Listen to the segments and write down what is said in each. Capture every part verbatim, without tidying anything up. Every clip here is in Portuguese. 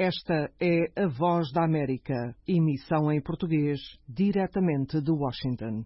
Esta é a Voz da América, emissão em português, diretamente de Washington.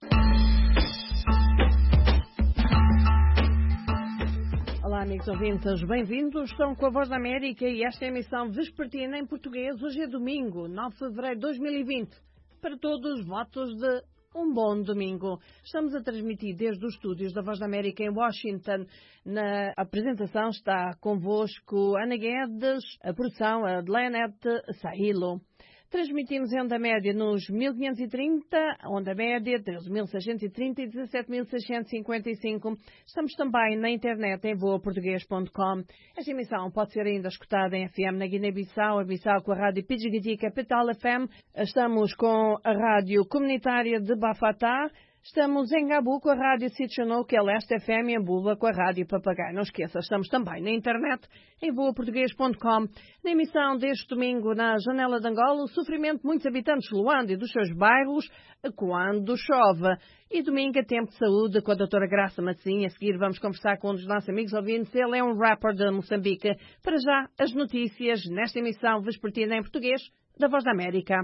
Olá, amigos ouvintes, bem-vindos. Estão com a Voz da América e esta é a emissão vespertina em português. Hoje é domingo, nove de fevereiro de dois mil e vinte. Para todos, votos de um bom domingo. Estamos a transmitir desde os estúdios da Voz da América em Washington. Na apresentação está convosco Ana Guedes, a produção a Adlenete Sahilo. Transmitimos em onda média nos mil quinhentos e trinta, onda média treze mil seiscentos e trinta e dezassete mil seiscentos e cinquenta e cinco. Estamos também na internet em voa português ponto com. Esta emissão pode ser ainda escutada em F M na Guiné-Bissau, a Bissau com a rádio Pidgigiti Capital F M. Estamos com a rádio comunitária de Bafatá. Estamos em Gabu com a Rádio Sitchonou, que é Leste F M, e em Buba com a Rádio Papagaio. Não esqueça, estamos também na internet, em voa português ponto com. Na emissão deste domingo, na Janela de Angola, o sofrimento de muitos habitantes de Luanda e dos seus bairros quando chove. E domingo é tempo de saúde com a doutora Graça Massinha. A seguir vamos conversar com um dos nossos amigos ouvintes. Ele é um rapper de Moçambique. Para já, as notícias nesta emissão vespertina em português da Voz da América.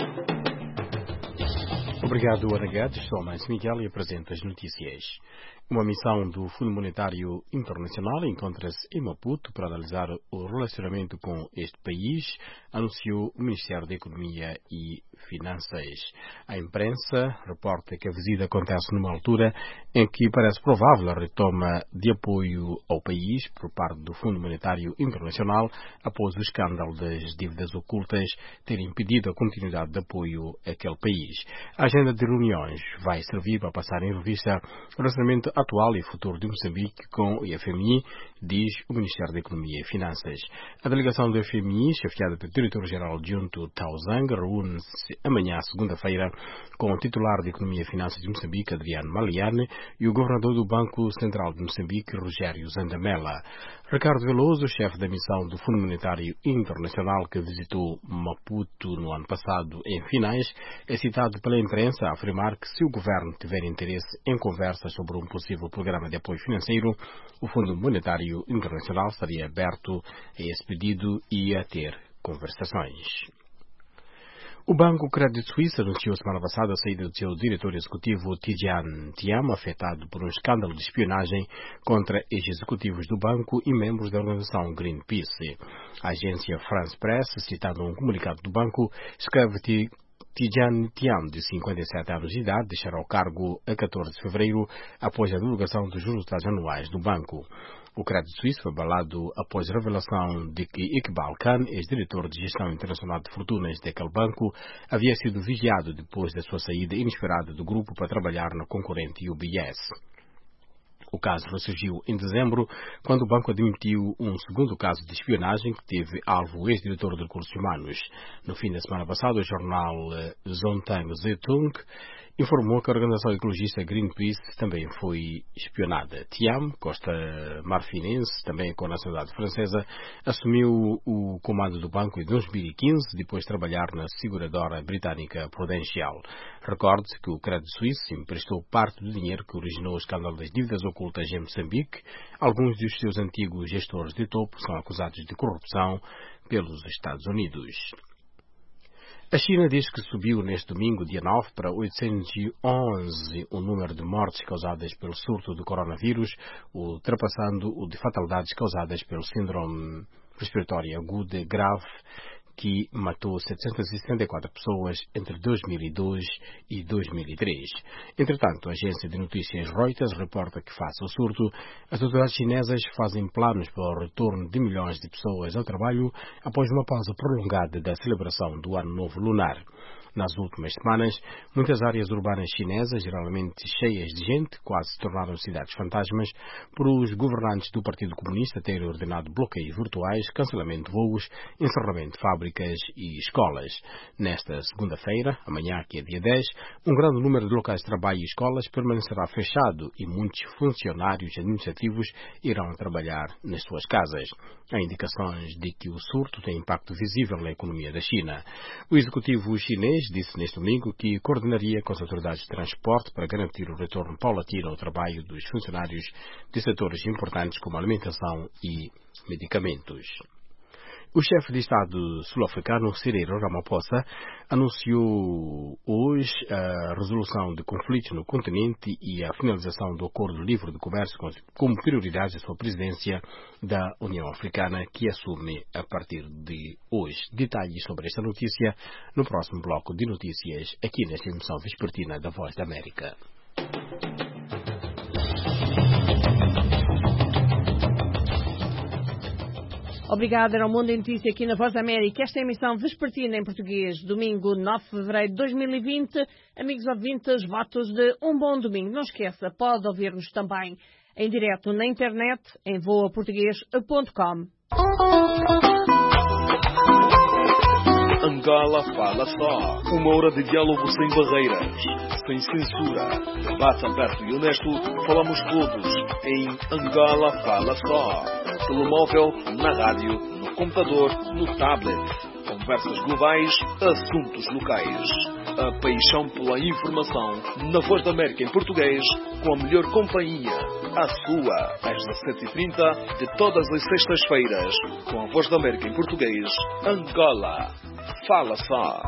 Obrigado, Ana Guedes. Sou Mãe Miguel e apresento as notícias. Uma missão do Fundo Monetário Internacional encontra-se em Maputo para analisar o relacionamento com este país, anunciou o Ministério da Economia e Finanças. A imprensa reporta que a visita acontece numa altura em que parece provável a retoma de apoio ao país por parte do Fundo Monetário Internacional após o escândalo das dívidas ocultas ter impedido a continuidade de apoio àquele país. A agenda de reuniões vai servir para passar em revista o relacionamento atual e futuro de Moçambique com o F M I, diz o Ministério da Economia e Finanças. A delegação do F M I, chefiada pelo diretor-geral Junto Tauzang, reúne-se amanhã, segunda-feira, com o titular de Economia e Finanças de Moçambique, Adriano Maliane, e o governador do Banco Central de Moçambique, Rogério Zandamela. Ricardo Veloso, chefe da missão do Fundo Monetário Internacional que visitou Maputo no ano passado em finais, é citado pela imprensa a afirmar que se o governo tiver interesse em conversas sobre um possível programa de apoio financeiro, o Fundo Monetário Internacional estaria aberto a esse pedido e a ter conversações. O Banco Credit Suisse anunciou semana passada a saída do seu diretor executivo Tidjane Thiam, afetado por um escândalo de espionagem contra ex-executivos do banco e membros da organização Greenpeace. A agência France Press, citando um comunicado do banco, escreve que Tidjane Thiam, de cinquenta e sete anos de idade, deixará o cargo a catorze de fevereiro após a divulgação dos resultados anuais do banco. O Credit Suisse foi abalado após a revelação de que Iqbal Khan, ex-diretor de gestão internacional de fortunas daquele banco, havia sido vigiado depois da sua saída inesperada do grupo para trabalhar na concorrente U B S. O caso ressurgiu em dezembro, quando o banco admitiu um segundo caso de espionagem que teve alvo o ex-diretor de recursos humanos. No fim da semana passada, o jornal Zontang Zeitung informou que a organização ecologista Greenpeace também foi espionada. Thiam, costa marfinense, também com nacionalidade francesa, assumiu o comando do banco em dois mil e quinze, depois de trabalhar na seguradora britânica Prudential. Recorde-se que o Credit Suisse emprestou parte do dinheiro que originou o escândalo das dívidas ocultas em Moçambique. Alguns dos seus antigos gestores de topo são acusados de corrupção pelos Estados Unidos. A China diz que subiu neste domingo, dia nove, para oitocentos e onze o número de mortes causadas pelo surto do coronavírus, ultrapassando o de fatalidades causadas pelo síndrome respiratório agudo grave, que matou setecentas e setenta e quatro pessoas entre dois mil e dois e dois mil e três. Entretanto, a agência de notícias Reuters reporta que, face ao surto, as autoridades chinesas fazem planos para o retorno de milhões de pessoas ao trabalho após uma pausa prolongada da celebração do Ano Novo Lunar. Nas últimas semanas, muitas áreas urbanas chinesas, geralmente cheias de gente, quase se tornaram cidades fantasmas, por os governantes do Partido Comunista terem ordenado bloqueios virtuais, cancelamento de voos, encerramento de fábricas e escolas. Nesta segunda-feira, amanhã que é dia dez, um grande número de locais de trabalho e escolas permanecerá fechado e muitos funcionários administrativos irão trabalhar nas suas casas. Há indicações de que o surto tem impacto visível na economia da China. O executivo chinês disse neste domingo que coordenaria com as autoridades de transporte para garantir o retorno paulatino ao trabalho dos funcionários de setores importantes como alimentação e medicamentos. O chefe de Estado sul-africano, Cyril Ramaphosa, anunciou hoje a resolução de conflitos no continente e a finalização do Acordo Livre de Comércio como prioridades da sua presidência da União Africana, que assume a partir de hoje. Detalhes sobre esta notícia no próximo bloco de notícias, aqui nesta emissão vespertina da Voz da América. Obrigada, era o Mundo em Notícia aqui na Voz da América. Esta é a emissão vespertina em português, domingo nove de fevereiro de dois mil e vinte. Amigos ouvintes, votos de um bom domingo. Não esqueça, pode ouvir-nos também em direto na internet em voa português ponto com. Angola Fala Só. Uma hora de diálogo sem barreiras, sem censura. Debate aberto e honesto. Falamos todos em Angola Fala Só. Telemóvel, na rádio, no computador, no tablet. Conversas globais, assuntos locais. A paixão pela informação na Voz da América em português, com a melhor companhia. A sua, às dezassete e trinta, de todas as sextas-feiras, com a Voz da América em português. Angola. Fala Só.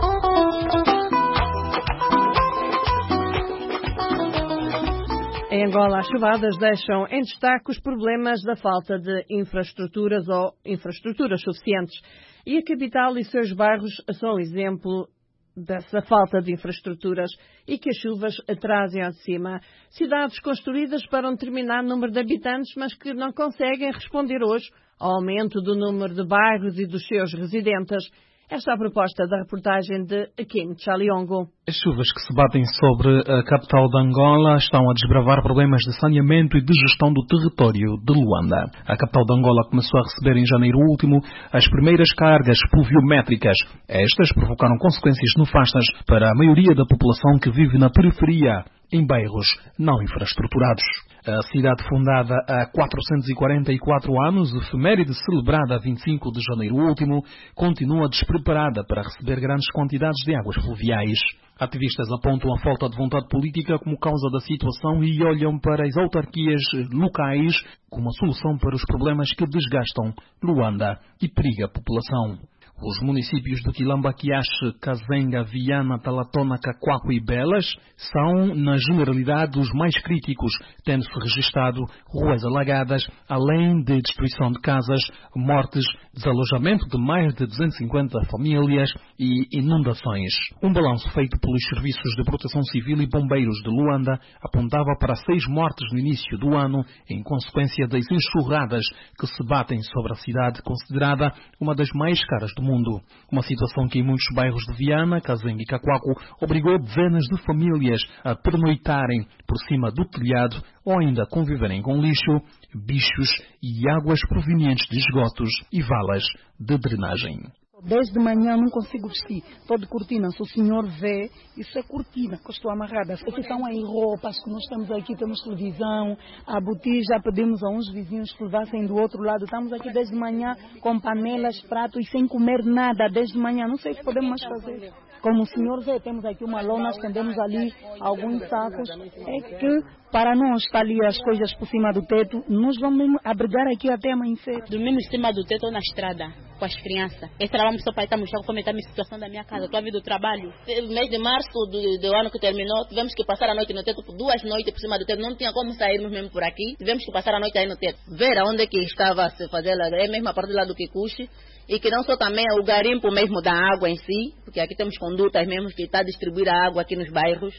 Em Angola, as chuvadas deixam em destaque os problemas da falta de infraestruturas ou infraestruturas suficientes. E a capital e seus bairros são exemplo dessa falta de infraestruturas e que as chuvas trazem ao de cima. Cidades construídas para um determinado número de habitantes, mas que não conseguem responder hoje ao aumento do número de bairros e dos seus residentes. Esta é a proposta da reportagem de Kim Chaliongo. As chuvas que se batem sobre a capital de Angola estão a desbravar problemas de saneamento e de gestão do território de Luanda. A capital de Angola começou a receber em janeiro último as primeiras cargas pluviométricas. Estas provocaram consequências nefastas para a maioria da população que vive na periferia, em bairros não infraestruturados. A cidade, fundada há quatrocentos e quarenta e quatro anos, efeméride celebrada a vinte e cinco de janeiro último, continua despreparada para receber grandes quantidades de águas fluviais. Ativistas apontam a falta de vontade política como causa da situação e olham para as autarquias locais como a solução para os problemas que desgastam Luanda e periga a população. Os municípios de Quilamba-Quiache, Kazenga, Viana, Talatona, Cacoaco e Belas são, na generalidade, os mais críticos, tendo-se registrado ruas alagadas, além de destruição de casas, mortes, desalojamento de mais de duzentas e cinquenta famílias e inundações. Um balanço feito pelos serviços de proteção civil e bombeiros de Luanda apontava para seis mortes no início do ano, em consequência das enxurradas que se batem sobre a cidade, considerada uma das mais caras do mundo. Uma situação que em muitos bairros de Viana, Kazenga e Cacoaco obrigou dezenas de famílias a pernoitarem por cima do telhado ou ainda conviverem com lixo, bichos e águas provenientes de esgotos e valas de drenagem. Desde manhã não consigo vestir. Estou de cortina. Se o senhor vê, isso é cortina que eu estou amarrada. Essas são aí roupas que nós estamos aqui, temos televisão, a botija, pedimos a uns vizinhos que levassem do outro lado. Estamos aqui desde manhã com panelas, pratos e sem comer nada desde manhã. Não sei o que podemos mais fazer. Como o senhor vê, temos aqui uma lona, estendemos ali alguns sacos. É que para não estar ali as coisas por cima do teto, nós vamos abrigar aqui até amanhecer. Dormimos em cima do teto ou na estrada, com as crianças. Esse era só para estarmos a comentar a situação da minha casa. Estou a vir do trabalho. No mês de março do, do ano que terminou, tivemos que passar a noite no teto, duas noites por cima do teto. Não tinha como sairmos mesmo por aqui. Tivemos que passar a noite aí no teto. Ver aonde é que estava a se fazer, é mesmo a partir lá do Kikuchi. E que não só também é o garimpo mesmo da água em si, porque aqui temos condutas mesmo que está a distribuir a água aqui nos bairros.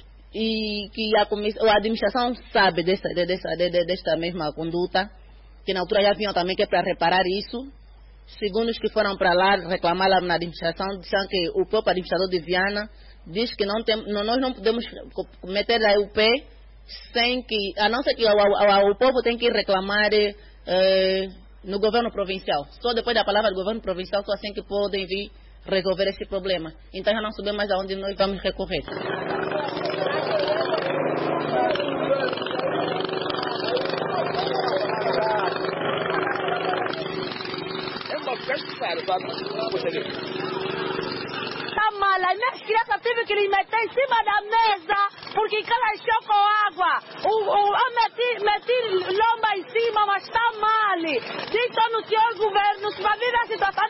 E que a, a administração sabe dessa, dessa, desta mesma conduta, que na altura já vinham também que é para reparar isso. Segundo os que foram para lá reclamar lá na administração, disseram que o próprio administrador de Viana diz que não tem, não, nós não podemos meter aí o pé sem que, a não ser que o, o, o povo tem que reclamar eh, no governo provincial. Só depois da palavra do governo provincial, só assim que podem vir resolver esse problema. Então já não sabemos mais aonde nós vamos recorrer. Tá mal, as minhas crianças tive que lhe meter em cima da mesa porque ela encheu com água. O, o, eu meti, meti lomba em cima, mas está mal. Então no senhor governo, se vai vir a situação aqui no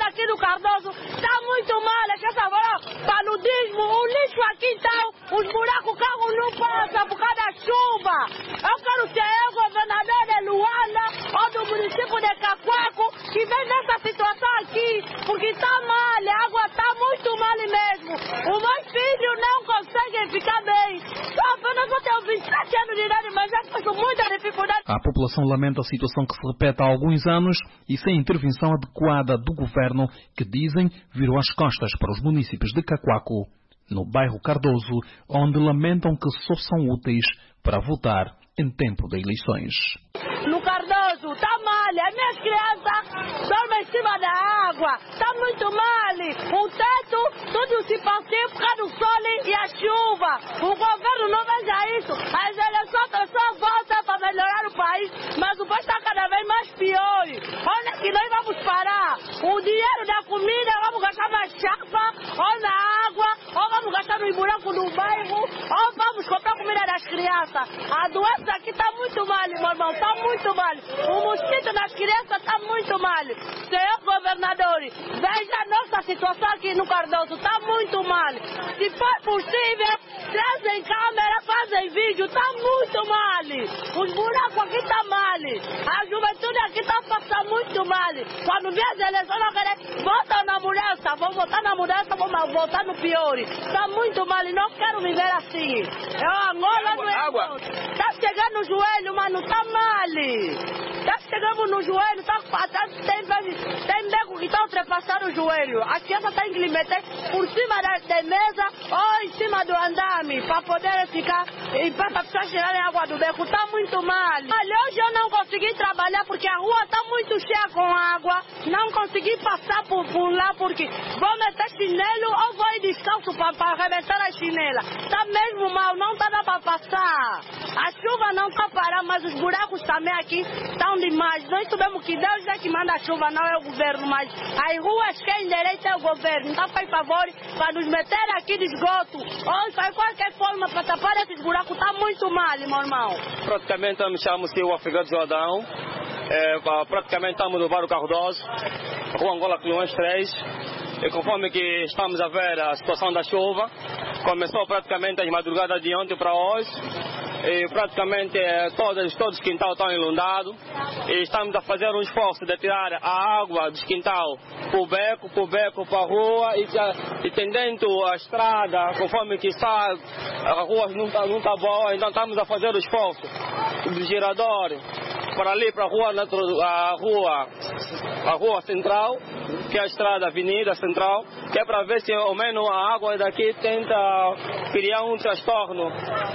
Cardoso, está muito mal, é que essa agora, paludismo, o lixo aqui então, os buracos, o carro não passa por causa da chuva. Eu quero ser eu, governador de Luanda, ou do município de Cacoaco, que vem dessa situação aqui, porque está mal, a água está muito mal mesmo. O meu filho não consegue ficar bem. Só apenas eu tenho vinte e sete anos de idade, mas já passo muita dificuldade. A população lamenta a situação que se repete há alguns anos e sem intervenção adequada do governo, que dizem virou as costas para os municípios de Cacoaco, no bairro Cardoso, onde lamentam que só são úteis para votar em tempo de eleições. No Cardoso, está mal, as minhas crianças dormem em cima da água, está muito mal, o teto, tudo se passou por causa do sol e a chuva, o governo não veja isso, as eleições só voltam para melhorar o país, mas o país está cada vez mais pior. Olha que nós vamos parar, o dinheiro da comida vamos gastar na chapa, ou na água, ou vamos gastar no buraco do bairro, ou vamos comprar comida das crianças. A doença aqui está muito mal, meu irmão, está muito muito mal. O mosquito nas crianças está muito mal. Senhor governador, veja a nossa situação aqui no Cardoso, está muito mal. Se for possível, trazem câmera, fazem vídeo, está muito mal. Os buracos aqui estão mal. A juventude aqui está passando muito mal. Quando vê as eleições, não querem, votam na mudança, vão votar na mudança, vão votar no pior. Está muito mal e não quero viver assim. Eu Angola não é. Está chegando no joelho, mano, está mal. Já chegamos no joelho, tá, tá, tem, tem beco que está ultrapassando o joelho. A criança tem que lhe meter por cima da, da mesa ou em cima do andame para poder ficar e para a pessoa chegar em água do beco. Está muito mal. Hoje eu não consegui trabalhar porque a rua está muito cheia com água. Não consegui passar por, por lá porque vou meter chinelo ou vou ir descalço para arrebentar a chinela. Está mesmo mal, não está dando para passar. A chuva não está parando, mas os buracos também aqui estão demais. Nós sabemos que Deus é que manda a chuva, não é o governo, mas as ruas quem endereça é o governo. Então faz favor para nos meter aqui de esgoto ou faz qualquer forma para tapar esses buracos. Está muito mal, meu irmão. Praticamente eu me chamo Silvio Afegado Jordão. É, praticamente estamos no bairro Cardoso, Rua Angola Cliões três. E conforme que estamos a ver a situação da chuva, começou praticamente as madrugadas de ontem para hoje. E praticamente todos, todos os quintais estão inundados e estamos a fazer um esforço de tirar a água dos quintal para o beco, para o beco, para a rua e, e tendendo a estrada, conforme que está, a rua não está não tá boa, então estamos a fazer o esforço do girador para ali, para a rua, a rua, a rua central, que é a estrada, a avenida central, que é para ver se ao menos a água daqui tenta criar um transtorno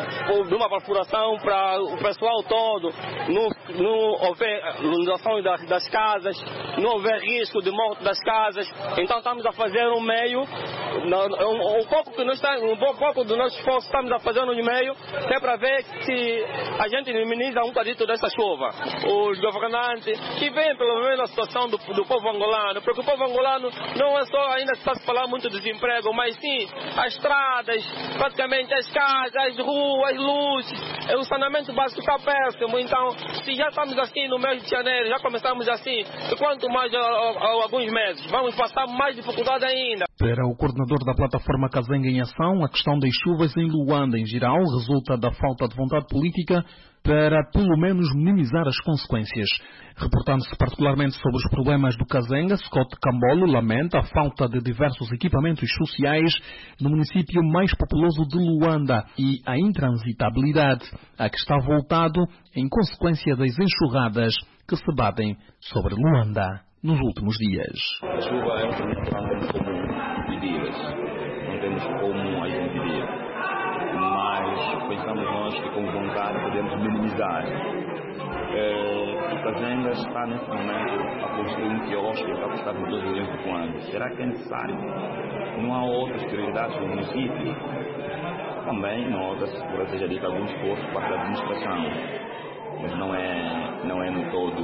de uma perfuração para o pessoal todo, não, não houver inundação das, das casas, não houver risco de morte das casas. Então estamos a fazer um meio, um, um pouco que nós estamos, um pouco do nosso esforço estamos a fazer no meio, que é para ver se a gente minimiza um bocadinho dessa chuva. Os governantes que veem pelo menos a situação do, do povo angolano, porque o povo angolano não é só, ainda está se falando muito de desemprego, mas sim as estradas, praticamente as casas, as ruas, as luzes, o saneamento básico está péssimo. Então, se já estamos assim no mês de janeiro, já começamos assim, e quanto mais a, a, a, alguns meses, vamos passar mais dificuldade ainda. Para o coordenador da plataforma Kazenga em Ação, a questão das chuvas em Luanda, em geral, resulta da falta de vontade política para, pelo menos, minimizar as consequências. Reportando-se particularmente sobre os problemas do Kazenga, Scott Cambolo lamenta a falta de diversos equipamentos sociais no município mais populoso de Luanda e a intransitabilidade a que está voltado em consequência das enxurradas que se batem sobre Luanda nos últimos dias. A chuva é um fenômeno comum de dias, não temos como a impedir, mas pensamos nós que com vontade podemos minimizar. É, o Kazenga está nesse momento a construir um quiosque que está a custar dois milhões de kwanzas. Será que é necessário? Não há outras prioridades no município? Também notas que seja dito algum esforço para a administração, mas não é, não é no todo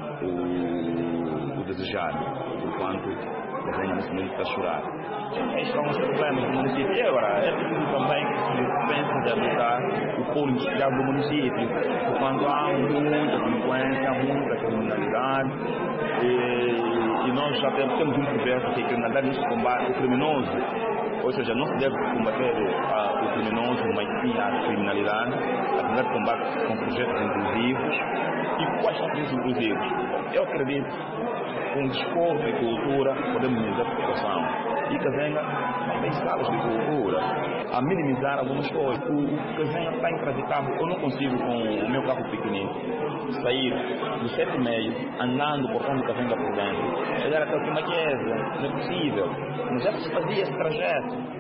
o, o desejado, porquanto o Kazenga nesse momento está a chorar. Estes são os problemas do município. E agora, é preciso também que se pense de habitar o polo industrial do município, porquanto há muita delinquência, muita criminalidade, e, e nós nós já temos, temos um projeto que é criminalidade nesse combate, o criminoso, ou seja, não se deve combater uh, o criminoso, mas sim a criminalidade, a criminalidade combate com projetos inclusivos. E quais são os inclusivos? Eu acredito que com desporto e cultura podemos minimizar a situação. E Kazenga não tem salas de cultura a minimizar algumas coisas. O, o Kazenga está intraficável. Eu não consigo, com o meu carro pequenino, sair do sete e meio, andando por onde o Kazenga por dentro, chegar até o Timaquesa. Não é possível. Mas já se fazia esse trajeto.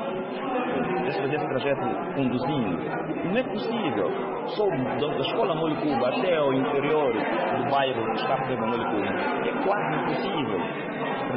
Já se fazia esse trajeto conduzindo. Não é possível. Só da escola Molho Cuba até ao interior do bairro que está perto da Molho Cuba. É quase impossível.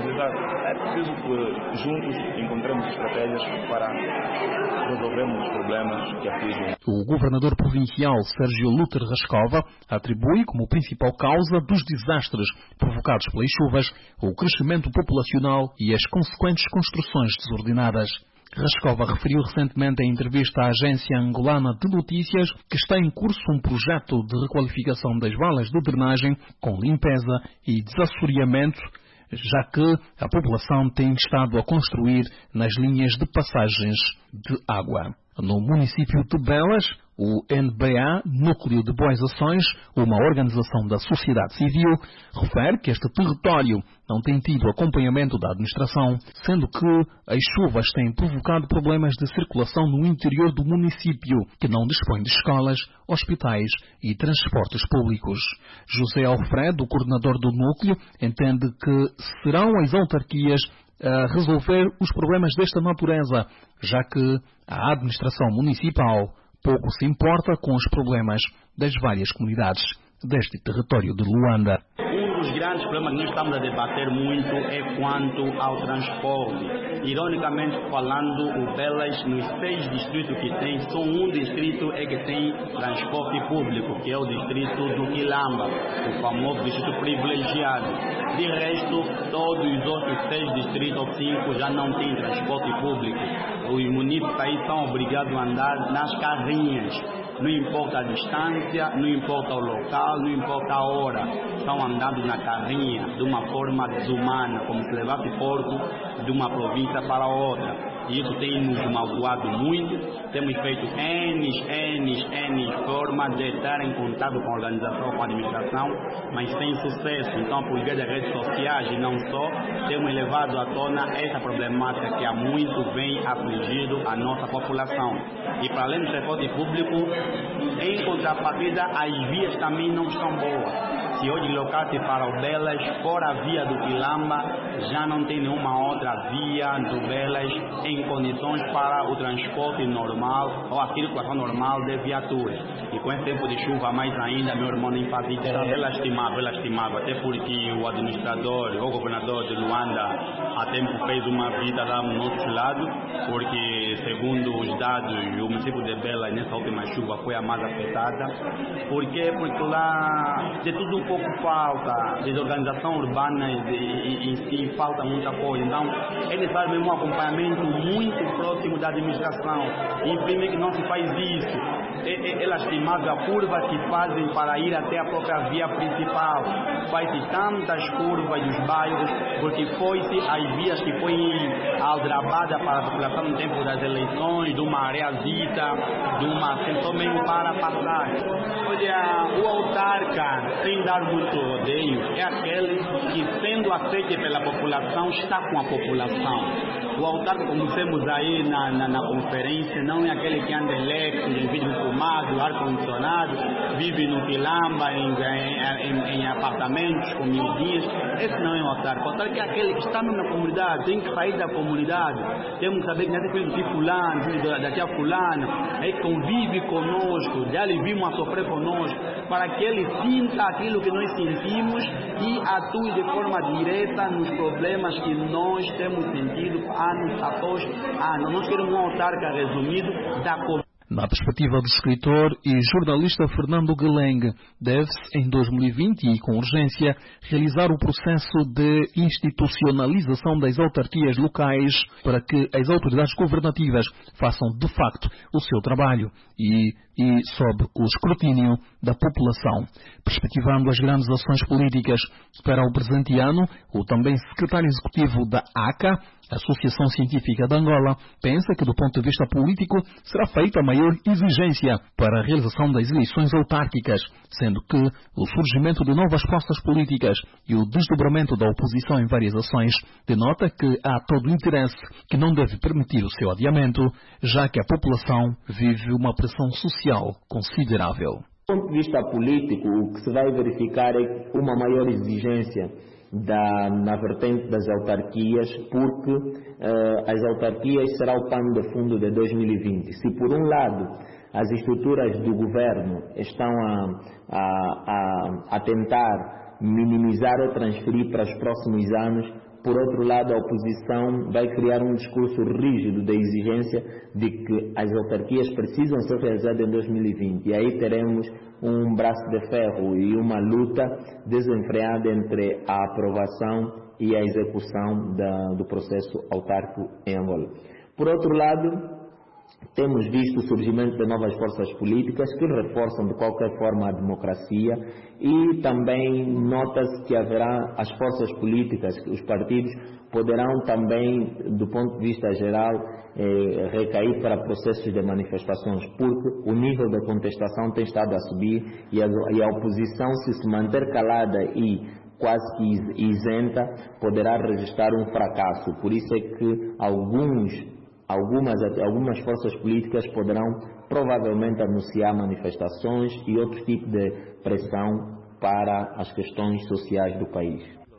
É preciso que juntos encontremos estratégias para resolvermos os problemas que afligem. O governador provincial Sérgio Luter Rascova atribui como principal causa dos desastres provocados pelas chuvas o crescimento populacional e as consequentes construções desordenadas. Rascova referiu recentemente em entrevista à agência angolana de notícias que está em curso um projeto de requalificação das valas de drenagem com limpeza e desassoreamento, já que a população tem estado a construir nas linhas de passagens de água. No município de Belas, o N B A, Núcleo de Boas Ações, uma organização da sociedade civil, refere que este território não tem tido acompanhamento da administração, sendo que as chuvas têm provocado problemas de circulação no interior do município, que não dispõe de escolas, hospitais e transportes públicos. José Alfredo, coordenador do núcleo, entende que serão as autarquias a resolver os problemas desta natureza, já que a administração municipal pouco se importa com os problemas das várias comunidades deste território de Luanda. Um dos grandes problemas que nós estamos a debater muito é quanto ao transporte. Ironicamente falando, o Belas, nos seis distritos que tem, só um distrito é que tem transporte público, que é o distrito do Quilamba, o famoso distrito privilegiado. De resto, todos os outros seis distritos ou cinco já não têm transporte público. Os munícipes aí são obrigados a andar nas carrinhas. Não importa a distância, não importa o local, não importa a hora. Estão andando na carrinha de uma forma desumana, como se levasse porco de uma província para outra. E isso tem nos magoado muito. Temos feito N, N, N formas de estar em contato com a organização, com a administração, mas sem sucesso. Então, por via das redes sociais e não só, temos levado à tona essa problemática que há muito vem afligindo a nossa população. E para além do transporte público, em contrapartida, as vias também não estão boas. Se hoje locasse para o Belas, fora a via do Quilamba, já não tem nenhuma outra via do Belas em condições para o transporte normal ou a circulação normal de viaturas. E com esse tempo de chuva, mais ainda, meu irmão nem fazia isso. É lastimável, é lastimável, até porque o administrador, o governador de Luanda, há tempo fez uma visita lá no nosso lado, porque, segundo os dados, o município de Belas, nessa última chuva, foi a mais afetada. Por quê? Porque lá, de tudo um pouco falta, desorganização urbana em si, falta muita coisa. Então, é necessário mesmo um acompanhamento muito próximo da administração. Infelizmente que não se faz isso. É, é, é lastimável a curva que fazem para ir até a própria via principal. Faz-se tantas curvas nos bairros, porque foi-se as vias que foi aldrabada para a população no tempo das eleições, de uma areazita, de uma também para passar. Olha, o autarca, sem dar muito rodeio, é aquele que, sendo aceito pela população, está com a população. O autarca, como temos aí na, na, na conferência, não é aquele que anda electo, em vidro fumado, ar-condicionado, vive no Quilamba, em, em, em, em apartamentos com miudinhas. Esse não é o autarca. O autarca é aquele que está na comunidade, tem que sair da comunidade. Temos que saber que não é filho de fulano, filho da tia fulana, é que convive conosco, já lhe vimos a sofrer conosco, para que ele sinta aquilo que nós sentimos e atue de forma direta nos problemas que nós temos sentido anos após anos. Nós queremos um autarca resumido da comunidade. Na perspectiva do escritor e jornalista Fernando Gueleng, deve-se, em dois mil e vinte e com urgência, realizar o processo de institucionalização das autarquias locais para que as autoridades governativas façam, de facto, o seu trabalho e e sob o escrutínio da população. Perspectivando as grandes ações políticas para o presente ano, o também secretário executivo da A C A, Associação Científica de Angola, pensa que do ponto de vista político será feita a maior exigência para a realização das eleições autárquicas, sendo que o surgimento de novas forças políticas e o desdobramento da oposição em várias ações denota que há todo o interesse que não deve permitir o seu adiamento, já que a população vive uma pressão social considerável. Do ponto de vista político, o que se vai verificar é uma maior exigência Da, na vertente das autarquias, porque uh, as autarquias será o pano de fundo de dois mil e vinte. Se por um lado as estruturas do governo estão a, a, a, a tentar minimizar ou transferir para os próximos anos, por outro lado a oposição vai criar um discurso rígido da exigência de que as autarquias precisam ser realizadas em dois mil e vinte. E aí teremos um braço de ferro e uma luta desenfreada entre a aprovação e a execução da, do processo autárquico em Angola. Por outro lado, temos visto o surgimento de novas forças políticas que reforçam de qualquer forma a democracia, e também nota-se que haverá as forças políticas, os partidos poderão também, do ponto de vista geral, eh, recair para processos de manifestações, porque o nível da contestação tem estado a subir e a, e a oposição, se se manter calada e quase que isenta, poderá registrar um fracasso. Por isso é que alguns Algumas, algumas forças políticas poderão provavelmente anunciar manifestações e outro tipo de pressão para as questões sociais do país.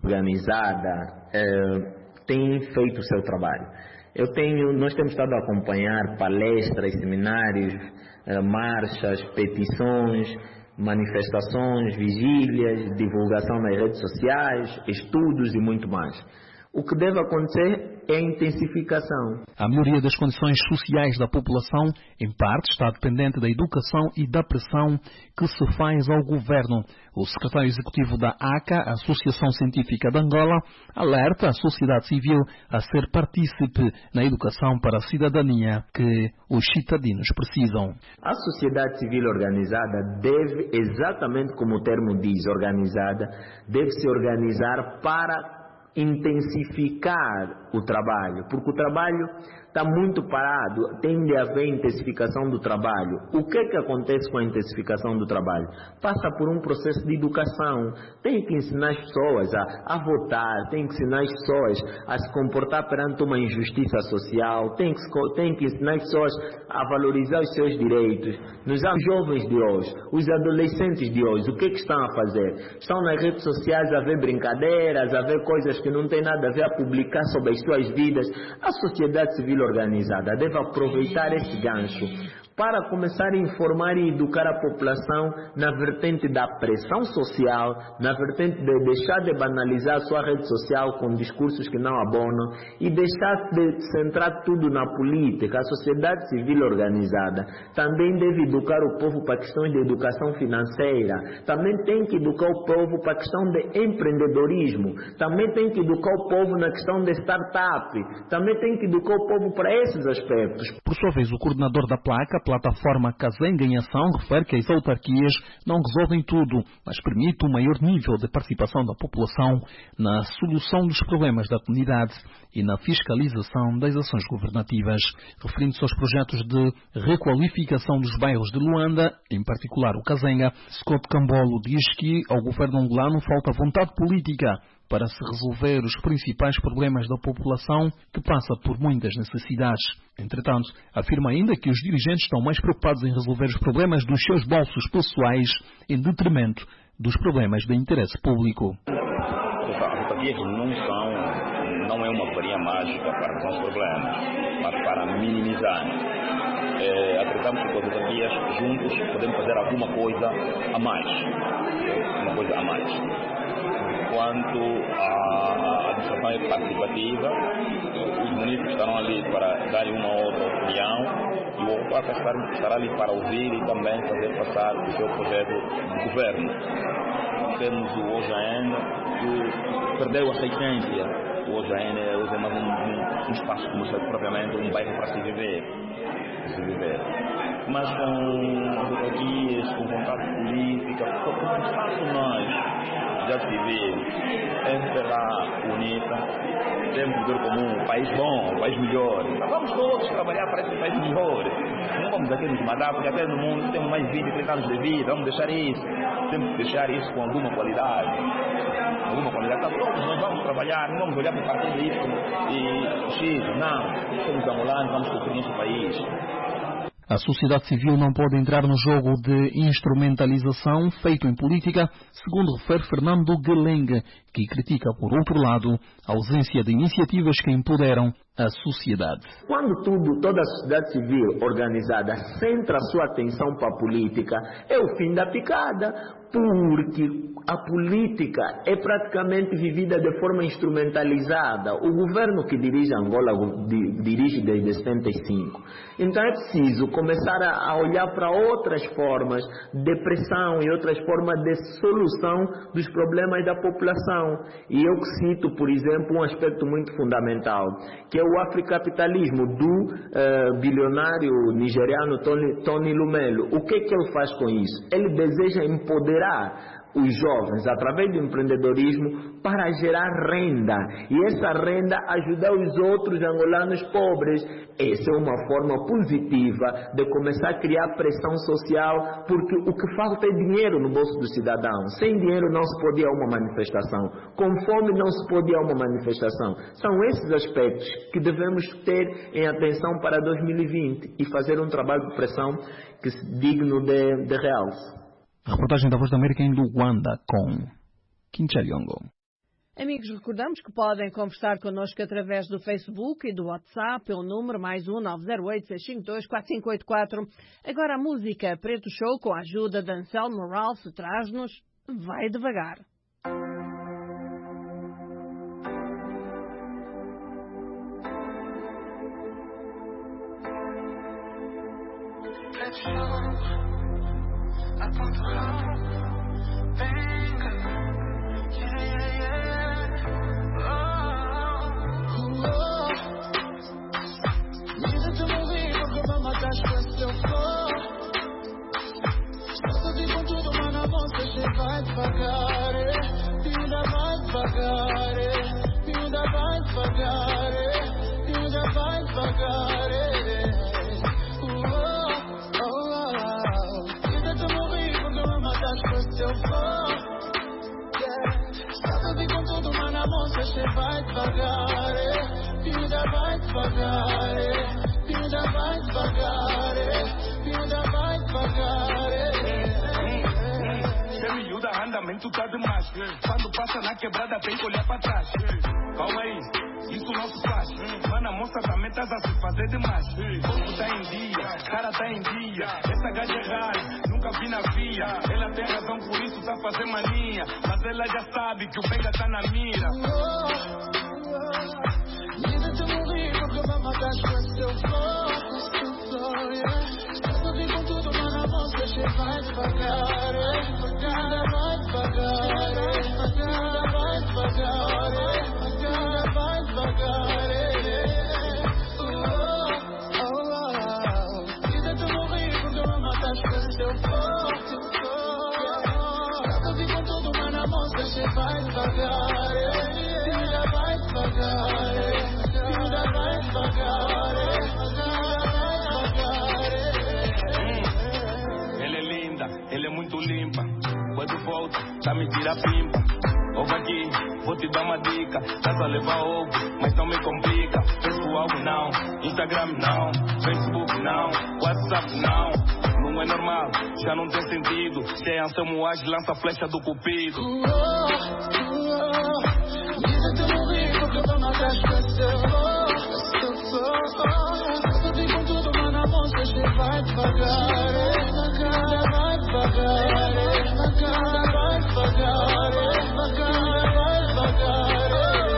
Organizada eh, tem feito o seu trabalho. Eu tenho, nós temos estado a acompanhar palestras, seminários, eh, marchas, petições, manifestações, vigílias, divulgação nas redes sociais, estudos e muito mais. O que deve acontecer é a intensificação. A melhoria das condições sociais da população, em parte, está dependente da educação e da pressão que se faz ao governo. O secretário executivo da A C A, Associação Científica de Angola, alerta a sociedade civil a ser partícipe na educação para a cidadania que os cidadãos precisam. A sociedade civil organizada deve, exatamente como o termo diz, organizada, deve se organizar para intensificar o trabalho, porque o trabalho está muito parado, tem de haver intensificação do trabalho. O que é que acontece com a intensificação do trabalho? Passa por um processo de educação. Tem que ensinar as pessoas a, a votar, tem que ensinar as pessoas a se comportar perante uma injustiça social, tem que, tem que ensinar as pessoas a valorizar os seus direitos. Nos jovens de hoje, os adolescentes de hoje, o que é que estão a fazer? Estão nas redes sociais a ver brincadeiras, a ver coisas que não têm nada a ver, a publicar sobre as suas vidas. A sociedade civil organizada deve aproveitar esse gancho para começar a informar e educar a população na vertente da pressão social, na vertente de deixar de banalizar a sua rede social com discursos que não abonam e deixar de centrar tudo na política. A sociedade civil organizada também deve educar o povo para questões de educação financeira, também tem que educar o povo para a questão de empreendedorismo, também tem que educar o povo na questão de startup, também tem que educar o povo para esses aspectos. Por sua vez, o coordenador da placa, plataforma Kazenga em Ação, refere que as autarquias não resolvem tudo, mas permitem um maior nível de participação da população na solução dos problemas da comunidade e na fiscalização das ações governativas. Referindo-se aos projetos de requalificação dos bairros de Luanda, em particular o Kazenga, Scott Cambolo diz que ao governo angolano falta vontade política para se resolver os principais problemas da população, que passa por muitas necessidades. Entretanto, afirma ainda que os dirigentes estão mais preocupados em resolver os problemas dos seus bolsos pessoais em detrimento dos problemas de interesse público. As autarquias não são, não é uma varinha mágica para resolver os problemas, mas para minimizar. É, acreditamos que com as autarquias juntos podemos fazer alguma coisa a mais, uma coisa a mais. Quanto à administração participativa, os municípios estarão ali para dar uma outra opinião e o outro estará, estará ali para ouvir e também fazer passar o seu projeto de governo. Temos o O J N, que perdeu a sua essência. O O J N hoje é mais um, um, um espaço comercial, propriamente um bairro para se viver. Se viver. mas com autarquias, com vontade política, porque o espaço nós já se vê é será bonita, temos um poder comum, um país bom, um país melhor. Então vamos todos trabalhar para esse país melhor. Não vamos aqui nos matar, porque até no mundo temos mais de vinte, trinta anos de vida, vamos deixar isso. Temos que deixar isso com alguma qualidade. Alguma qualidade. Então todos nós vamos trabalhar, não vamos olhar para o partido isso e X, não. Somos angolanos, vamos construir este país. A sociedade civil não pode entrar no jogo de instrumentalização feito em política, segundo refere Fernando Geleng, que critica, por outro lado, a ausência de iniciativas que empoderam a sociedade. Quando tudo, toda a sociedade civil organizada centra a sua atenção para a política, é o fim da picada, porque a política é praticamente vivida de forma instrumentalizada. O governo que dirige Angola dirige desde setenta e cinco. Então é preciso começar a olhar para outras formas de pressão e outras formas de solução dos problemas da população. E eu cito, por exemplo, um aspecto muito fundamental, que é o africapitalismo do uh, bilionário nigeriano Tony, Tony Lumelo. O que é que ele faz com isso? Ele deseja empoderar os jovens através do empreendedorismo para gerar renda, e essa renda ajudar os outros angolanos pobres. Essa é uma forma positiva de começar a criar pressão social, porque o que falta é dinheiro no bolso do cidadão. Sem dinheiro não se pode ir a uma manifestação, com fome não se pode ir a uma manifestação. São esses aspectos que devemos ter em atenção para dois mil e vinte e fazer um trabalho de pressão que digno de, de realce. A reportagem da Voz da América em Luanda com Quinchayongo. Amigos, recordamos que podem conversar connosco através do Facebook e do WhatsApp, pelo número mais um nove zero oito, seis cinco dois, quatro cinco oito quatro. Agora a música Preto Show, com a ajuda de Anselmo Ralph, traz-nos Vai Devagar. I put the whole finger, yeah, yeah, yeah. Oh, oh. Vida de morrer, porque vai matar as coisas se eu for. Estou sozinho com tudo, mas na mão você vai devagar, e ainda vai devagar, e ainda vai devagar, e ainda vai devagar. Você vai devagar, vida vai devagar, vida vai devagar, vida vai devagar. Ser miúda, andamento tá demais. Quando passa na quebrada tem que olhar pra trás. Calma aí, isso não se faz. Mano, a moça também tá a se fazer demais. Corpo tá em dia, cara tá em dia. Essa gaja é rara, nunca vi na via. Ela tem razão, por isso tá fazendo mania. Mas ela já sabe que o Benga tá na mira. Vida de morrer, porque vai matar as coisas se eu for. Eu vim com tudo, mas na mão você vai devagar. Ainda vai devagar, ainda vai devagar, ainda vai devagar. Vida de morrer, porque vai matar as coisas se eu for. Eu vim com tudo, mas na mão você vai devagar. Ainda vai devagar, ainda vai devagar, Ela é linda, ela é muito limpa. Quando volta, tá me tira pimpa. Ouve aqui, vou te dar uma dica. Estás a levar ovo, mas não me complica. Pessoal não, Instagram não, Facebook não, WhatsApp não. Não é normal, já não tem sentido. Se é Anselmo Age, lança a flecha do cupido. Vida de morrer, porque vai matar as coisas eu vou. Eu vim com tudo, mas na mão você vai devagar. Ainda vai devagar, ainda vai devagar, ainda vai devagar.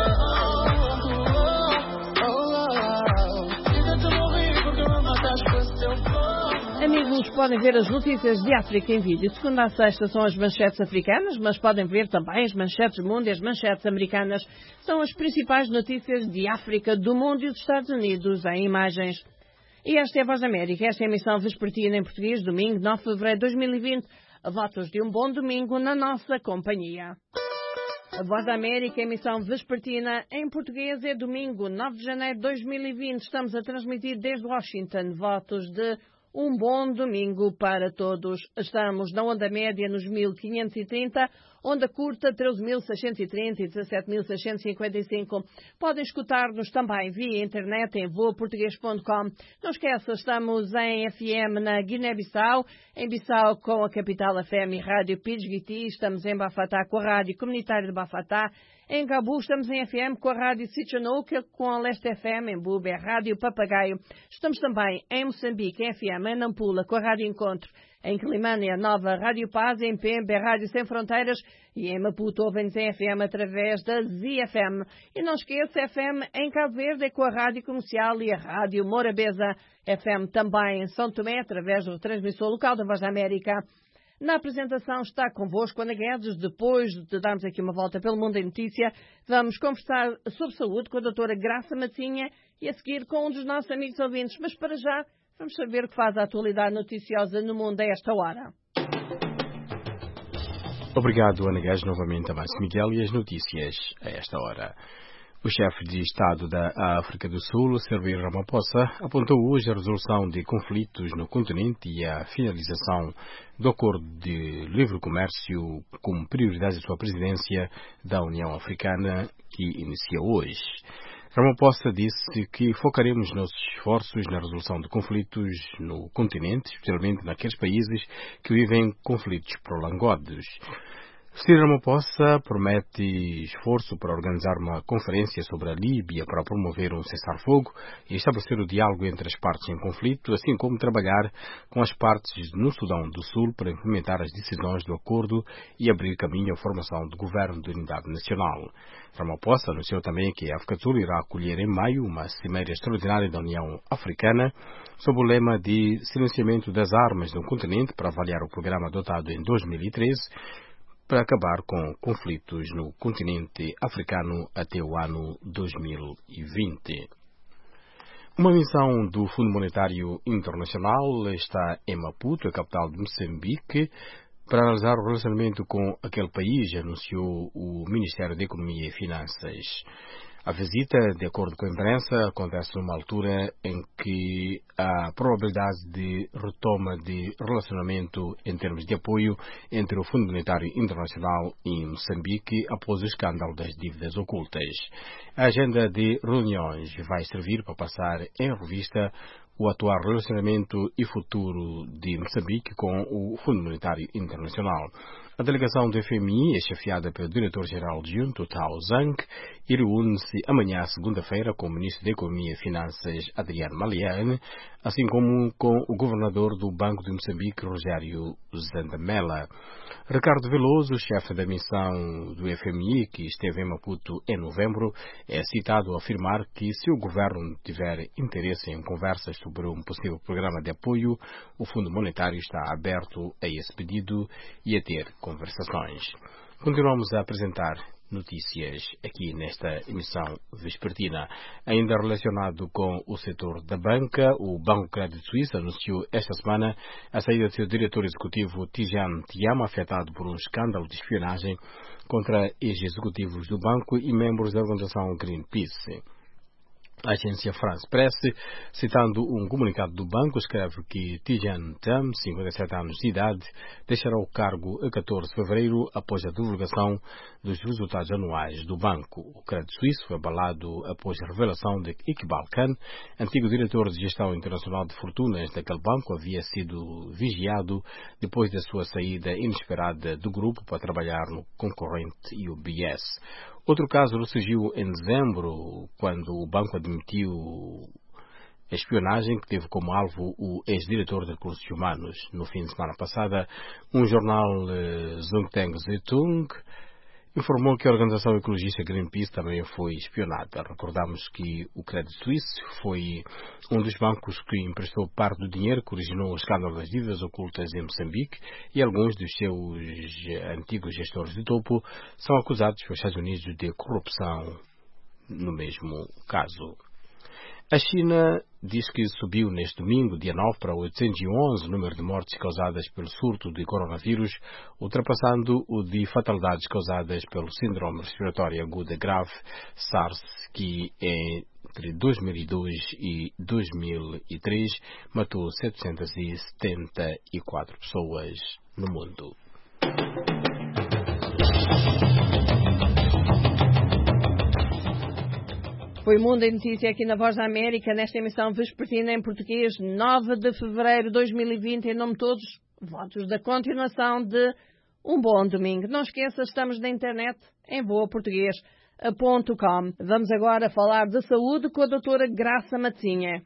Vida de morrer, porque vai matar as coisas eu vou. Amigos, podem ver as notícias de África em vídeo. Segunda a sexta são as manchetes africanas, mas podem ver também as manchetes do mundo e as manchetes americanas. São as principais notícias de África, do mundo e dos Estados Unidos em imagens. E esta é a Voz da América, esta é a emissão vespertina em português, domingo, nove de fevereiro de dois mil e vinte. Votos de um bom domingo na nossa companhia. A Voz da América, emissão vespertina em português, é domingo, nove de janeiro de dois mil e vinte. Estamos a transmitir desde Washington. Votos de um bom domingo para todos. Estamos na onda média nos mil quinhentos e trinta, onda curta treze mil seiscentos e trinta e dezassete mil seiscentos e cinquenta e cinco. Podem escutar-nos também via internet em voa português ponto com. Não esqueça, estamos em F M na Guiné-Bissau, em Bissau com a Capital F M e Rádio Pidgiti. Estamos em Bafatá com a Rádio Comunitária de Bafatá. Em Gabu estamos em F M com a Rádio Sitchanoka, com a Leste F M, em Bube, a Rádio Papagaio. Estamos também em Moçambique, em F M, em Nampula, com a Rádio Encontro. Em Climane, a nova Rádio Paz, em Pembe, a Rádio Sem Fronteiras. E em Maputo, ouvem-nos em F M através da Z F M. E não esqueça, F M em Cabo Verde é com a Rádio Comercial e a Rádio Morabeza. F M também em São Tomé, através do transmissor local da Voz da América. Na apresentação está convosco Ana Guedes. Depois de darmos aqui uma volta pelo mundo em notícia, vamos conversar sobre saúde com a doutora Graça Matinha e a seguir com um dos nossos amigos ouvintes. Mas para já, vamos saber o que faz a atualidade noticiosa no mundo a esta hora. Obrigado, Ana Guedes, novamente a Márcio Miguel e as notícias a esta hora. O chefe de Estado da África do Sul, Cyril Ramaphosa, apontou hoje a resolução de conflitos no continente e a finalização do acordo de livre comércio como prioridade da sua presidência da União Africana, que inicia hoje. Ramaphosa disse que focaremos nossos esforços na resolução de conflitos no continente, especialmente naqueles países que vivem conflitos prolongados. Cyril Ramaphosa promete esforço para organizar uma conferência sobre a Líbia para promover um cessar-fogo e estabelecer o diálogo entre as partes em conflito, assim como trabalhar com as partes no Sudão do Sul para implementar as decisões do acordo e abrir caminho à formação do Governo de Unidade Nacional. Ramaphosa anunciou também que a África do Sul irá acolher em maio uma cimeira extraordinária da União Africana sob o lema de silenciamento das armas no continente para avaliar o programa adotado em dois mil e treze para acabar com conflitos no continente africano até o ano dois mil e vinte. Uma missão do Fundo Monetário Internacional está em Maputo, a capital de Moçambique, para analisar o relacionamento com aquele país, anunciou o Ministério da Economia e Finanças. A visita, de acordo com a imprensa, acontece numa altura em que há probabilidade de retoma de relacionamento em termos de apoio entre o Fundo Monetário Internacional e Moçambique após o escândalo das dívidas ocultas. A agenda de reuniões vai servir para passar em revista o atual relacionamento e futuro de Moçambique com o Fundo Monetário Internacional. A delegação do F M I é chefiada pelo diretor-geral adjunto Tao Zhang e reúne-se amanhã, segunda-feira, com o ministro da Economia e Finanças Adriano Maliane, assim como com o governador do Banco de Moçambique, Rogério Zandamela. Ricardo Veloso, chefe da missão do F M I, que esteve em Maputo em novembro, é citado a afirmar que se o governo tiver interesse em conversas sobre um possível programa de apoio, o Fundo Monetário está aberto a esse pedido e a ter conversações. Continuamos a apresentar notícias aqui nesta emissão vespertina. Ainda relacionado com o setor da banca, o Banco Credit Suisse anunciou esta semana a saída do seu diretor executivo Tidjane Thiam, afetado por um escândalo de espionagem contra ex-executivos do banco e membros da organização Greenpeace. A agência France Press, citando um comunicado do banco, escreve que Tidjane Thiam, cinquenta e sete anos de idade, deixará o cargo a catorze de fevereiro após a divulgação dos resultados anuais do banco. O Credit Suisse foi abalado após a revelação de que Iqbal Khan, antigo diretor de gestão internacional de fortunas daquele banco, havia sido vigiado depois da sua saída inesperada do grupo para trabalhar no concorrente U B S. Outro caso surgiu em dezembro, quando o banco admitiu a espionagem que teve como alvo o ex-diretor de recursos humanos. No fim de semana passada, um jornal eh, Zhongteng Zeitung informou que a organização ecologista Greenpeace também foi espionada. Recordamos que o Credit Suisse foi um dos bancos que emprestou parte do dinheiro que originou o escândalo das dívidas ocultas em Moçambique e alguns dos seus antigos gestores de topo são acusados pelos Estados Unidos de corrupção no mesmo caso. A China diz que subiu neste domingo, dia nove, para oitocentos e onze o número de mortes causadas pelo surto de coronavírus, ultrapassando o de fatalidades causadas pelo síndrome respiratório aguda grave SARS, que entre dois mil e dois e dois mil e três matou setecentas e setenta e quatro pessoas no mundo. Foi o Mundo em Notícia aqui na Voz da América, nesta emissão vespertina em português, nove de fevereiro de dois mil e vinte. Em nome de todos, votos da continuação de um bom domingo. Não esqueça, estamos na internet em voa português ponto com. Vamos agora falar de saúde com a doutora Graça Matzinha.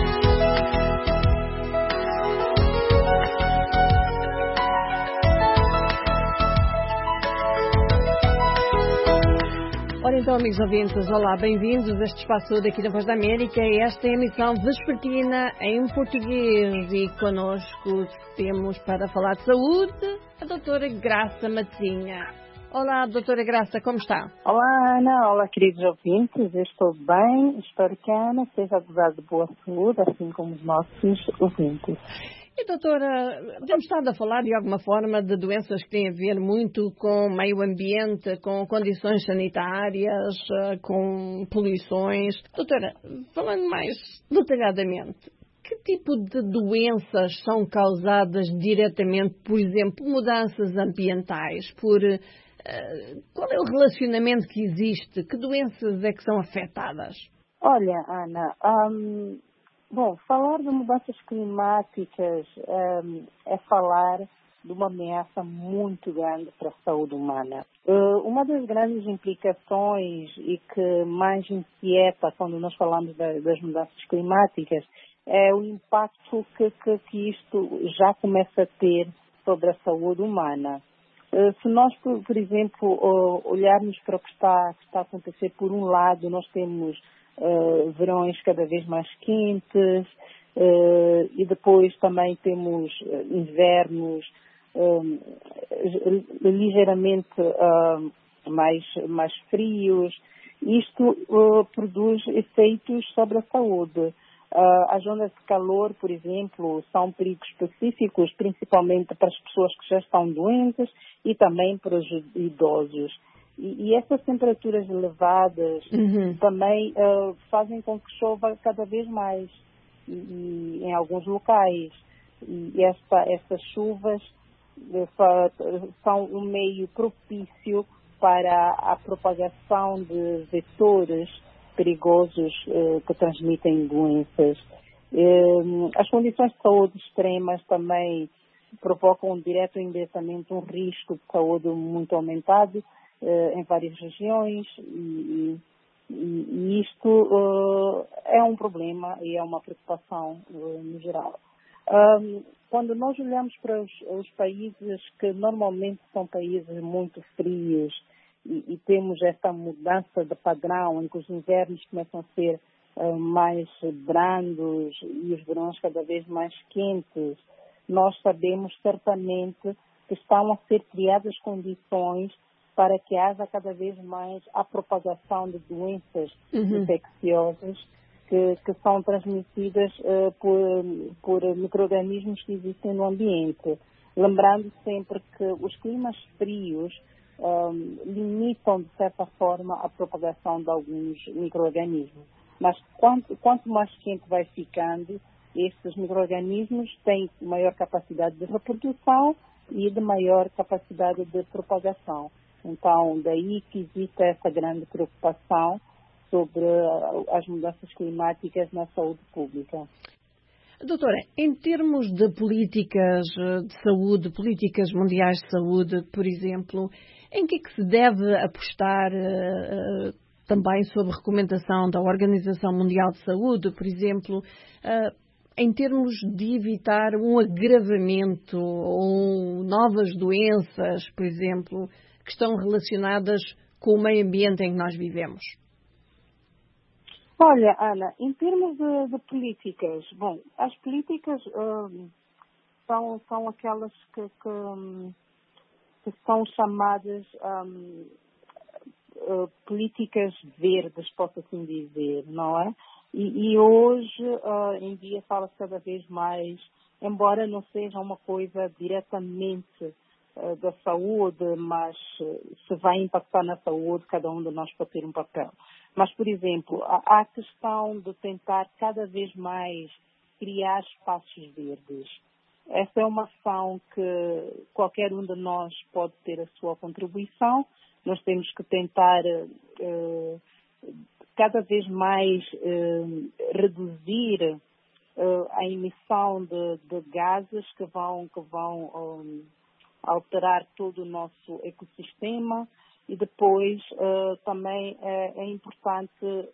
Ora então, amigos ouvintes, olá, bem-vindos a este espaço daqui da Voz da América. Esta é a emissão vespertina em português e connosco temos para falar de saúde a doutora Graça Matzinha. Olá, doutora Graça, como está? Olá, Ana, olá, queridos ouvintes, eu estou bem, espero que a Ana esteja a gozar de boa saúde, assim como os nossos ouvintes. E, doutora, temos estado a falar de alguma forma de doenças que têm a ver muito com meio ambiente, com condições sanitárias, com poluições. Doutora, falando mais detalhadamente, que tipo de doenças são causadas diretamente, por exemplo, mudanças ambientais, por... Uh, qual é o relacionamento que existe? Que doenças é que são afetadas? Olha, Ana, um, bom, falar de mudanças climáticas um, é falar de uma ameaça muito grande para a saúde humana. Uh, uma das grandes implicações e que mais inquieta quando nós falamos da, das mudanças climáticas é o impacto que, que, que isto já começa a ter sobre a saúde humana. Se nós, por, por exemplo, olharmos para o que está, que está a acontecer, por um lado, nós temos uh, verões cada vez mais quentes uh, e depois também temos invernos uh, ligeiramente uh, mais, mais frios. Isto uh, produz efeitos sobre a saúde. Uh, as ondas de calor, por exemplo, são perigos específicos, principalmente para as pessoas que já estão doentes e também para os idosos. E, e essas temperaturas elevadas uhum. também uh, fazem com que chova cada vez mais e, e, em alguns locais. E esta, essas chuvas uh, são um meio propício para a propagação de vetores perigosos eh, que transmitem doenças. Eh, as condições de saúde extremas também provocam direto ou indiretamente um risco de saúde muito aumentado eh, em várias regiões e, e, e isto eh, é um problema e é uma preocupação eh, no geral. Um, quando nós olhamos para os, os países que normalmente são países muito frios, E, e temos esta mudança de padrão em que os invernos começam a ser uh, mais brandos e os verões cada vez mais quentes, nós sabemos certamente que estão a ser criadas condições para que haja cada vez mais a propagação de doenças uhum. infecciosas que, que são transmitidas uh, por, por micro-organismos que existem no ambiente. Lembrando sempre que os climas frios Um, limitam, de certa forma, a propagação de alguns micro-organismos. Mas quanto, quanto mais quente vai ficando, estes micro-organismos têm maior capacidade de reprodução e de maior capacidade de propagação. Então, daí que existe essa grande preocupação sobre as mudanças climáticas na saúde pública. Doutora, em termos de políticas de saúde, políticas mundiais de saúde, por exemplo, em que é que se deve apostar uh, uh, também sob recomendação da Organização Mundial de Saúde, por exemplo, uh, em termos de evitar um agravamento ou novas doenças, por exemplo, que estão relacionadas com o meio ambiente em que nós vivemos? Olha, Ana, em termos de, de políticas, bom, as políticas um, são, são aquelas que, que, que são chamadas um, uh, políticas verdes, posso assim dizer, não é? E, e hoje uh, em dia fala-se cada vez mais, embora não seja uma coisa diretamente uh, da saúde, mas uh, se vai impactar na saúde, cada um de nós pode ter um papel. Mas, por exemplo, há a questão de tentar cada vez mais criar espaços verdes. Essa é uma ação que qualquer um de nós pode ter a sua contribuição. Nós temos que tentar uh, cada vez mais uh, reduzir uh, a emissão de, de gases que vão, que vão um, alterar todo o nosso ecossistema. E depois uh, também é, é importante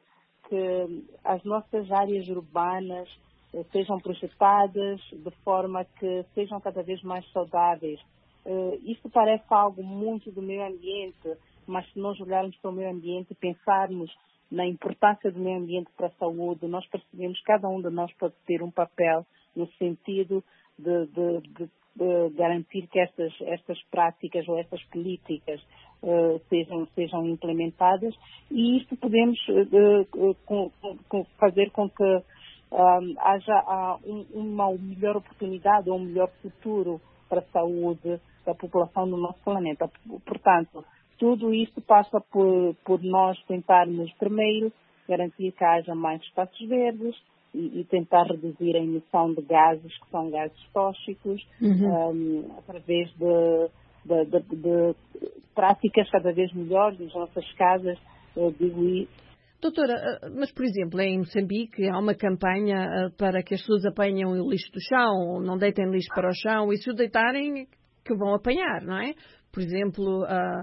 que as nossas áreas urbanas uh, sejam projetadas de forma que sejam cada vez mais saudáveis. Uh, isto parece algo muito do meio ambiente, mas se nós olharmos para o meio ambiente e pensarmos na importância do meio ambiente para a saúde, nós percebemos que cada um de nós pode ter um papel no sentido de, de, de, de garantir que estas, estas práticas ou estas políticas uh, sejam, sejam implementadas, e isto podemos uh, com, com, fazer com que um, haja uh, um, uma melhor oportunidade ou um melhor futuro para a saúde da população do nosso planeta. Portanto, tudo isto passa por, por nós tentarmos, primeiro, garantir que haja mais espaços verdes e, e tentar reduzir a emissão de gases, que são gases tóxicos, uhum. um, através de, de, de, de práticas cada vez melhores nas nossas casas, eu digo isso. Doutora, mas, por exemplo, em Moçambique há uma campanha para que as pessoas apanhem o lixo do chão, não deitem lixo para o chão, e se o deitarem, que vão apanhar, não é? Por exemplo, uh,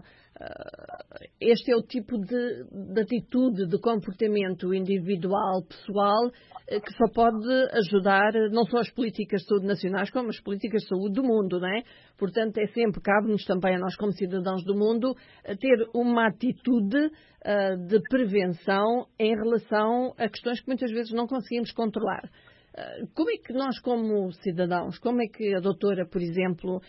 uh, este é o tipo de, de atitude, de comportamento individual, pessoal, uh, que só pode ajudar não só as políticas de saúde nacionais, como as políticas de saúde do mundo, não é? Portanto, é sempre, cabe-nos também a nós como cidadãos do mundo, a ter uma atitude uh, de prevenção em relação a questões que muitas vezes não conseguimos controlar. Como é que nós, como cidadãos, como é que a doutora, por exemplo,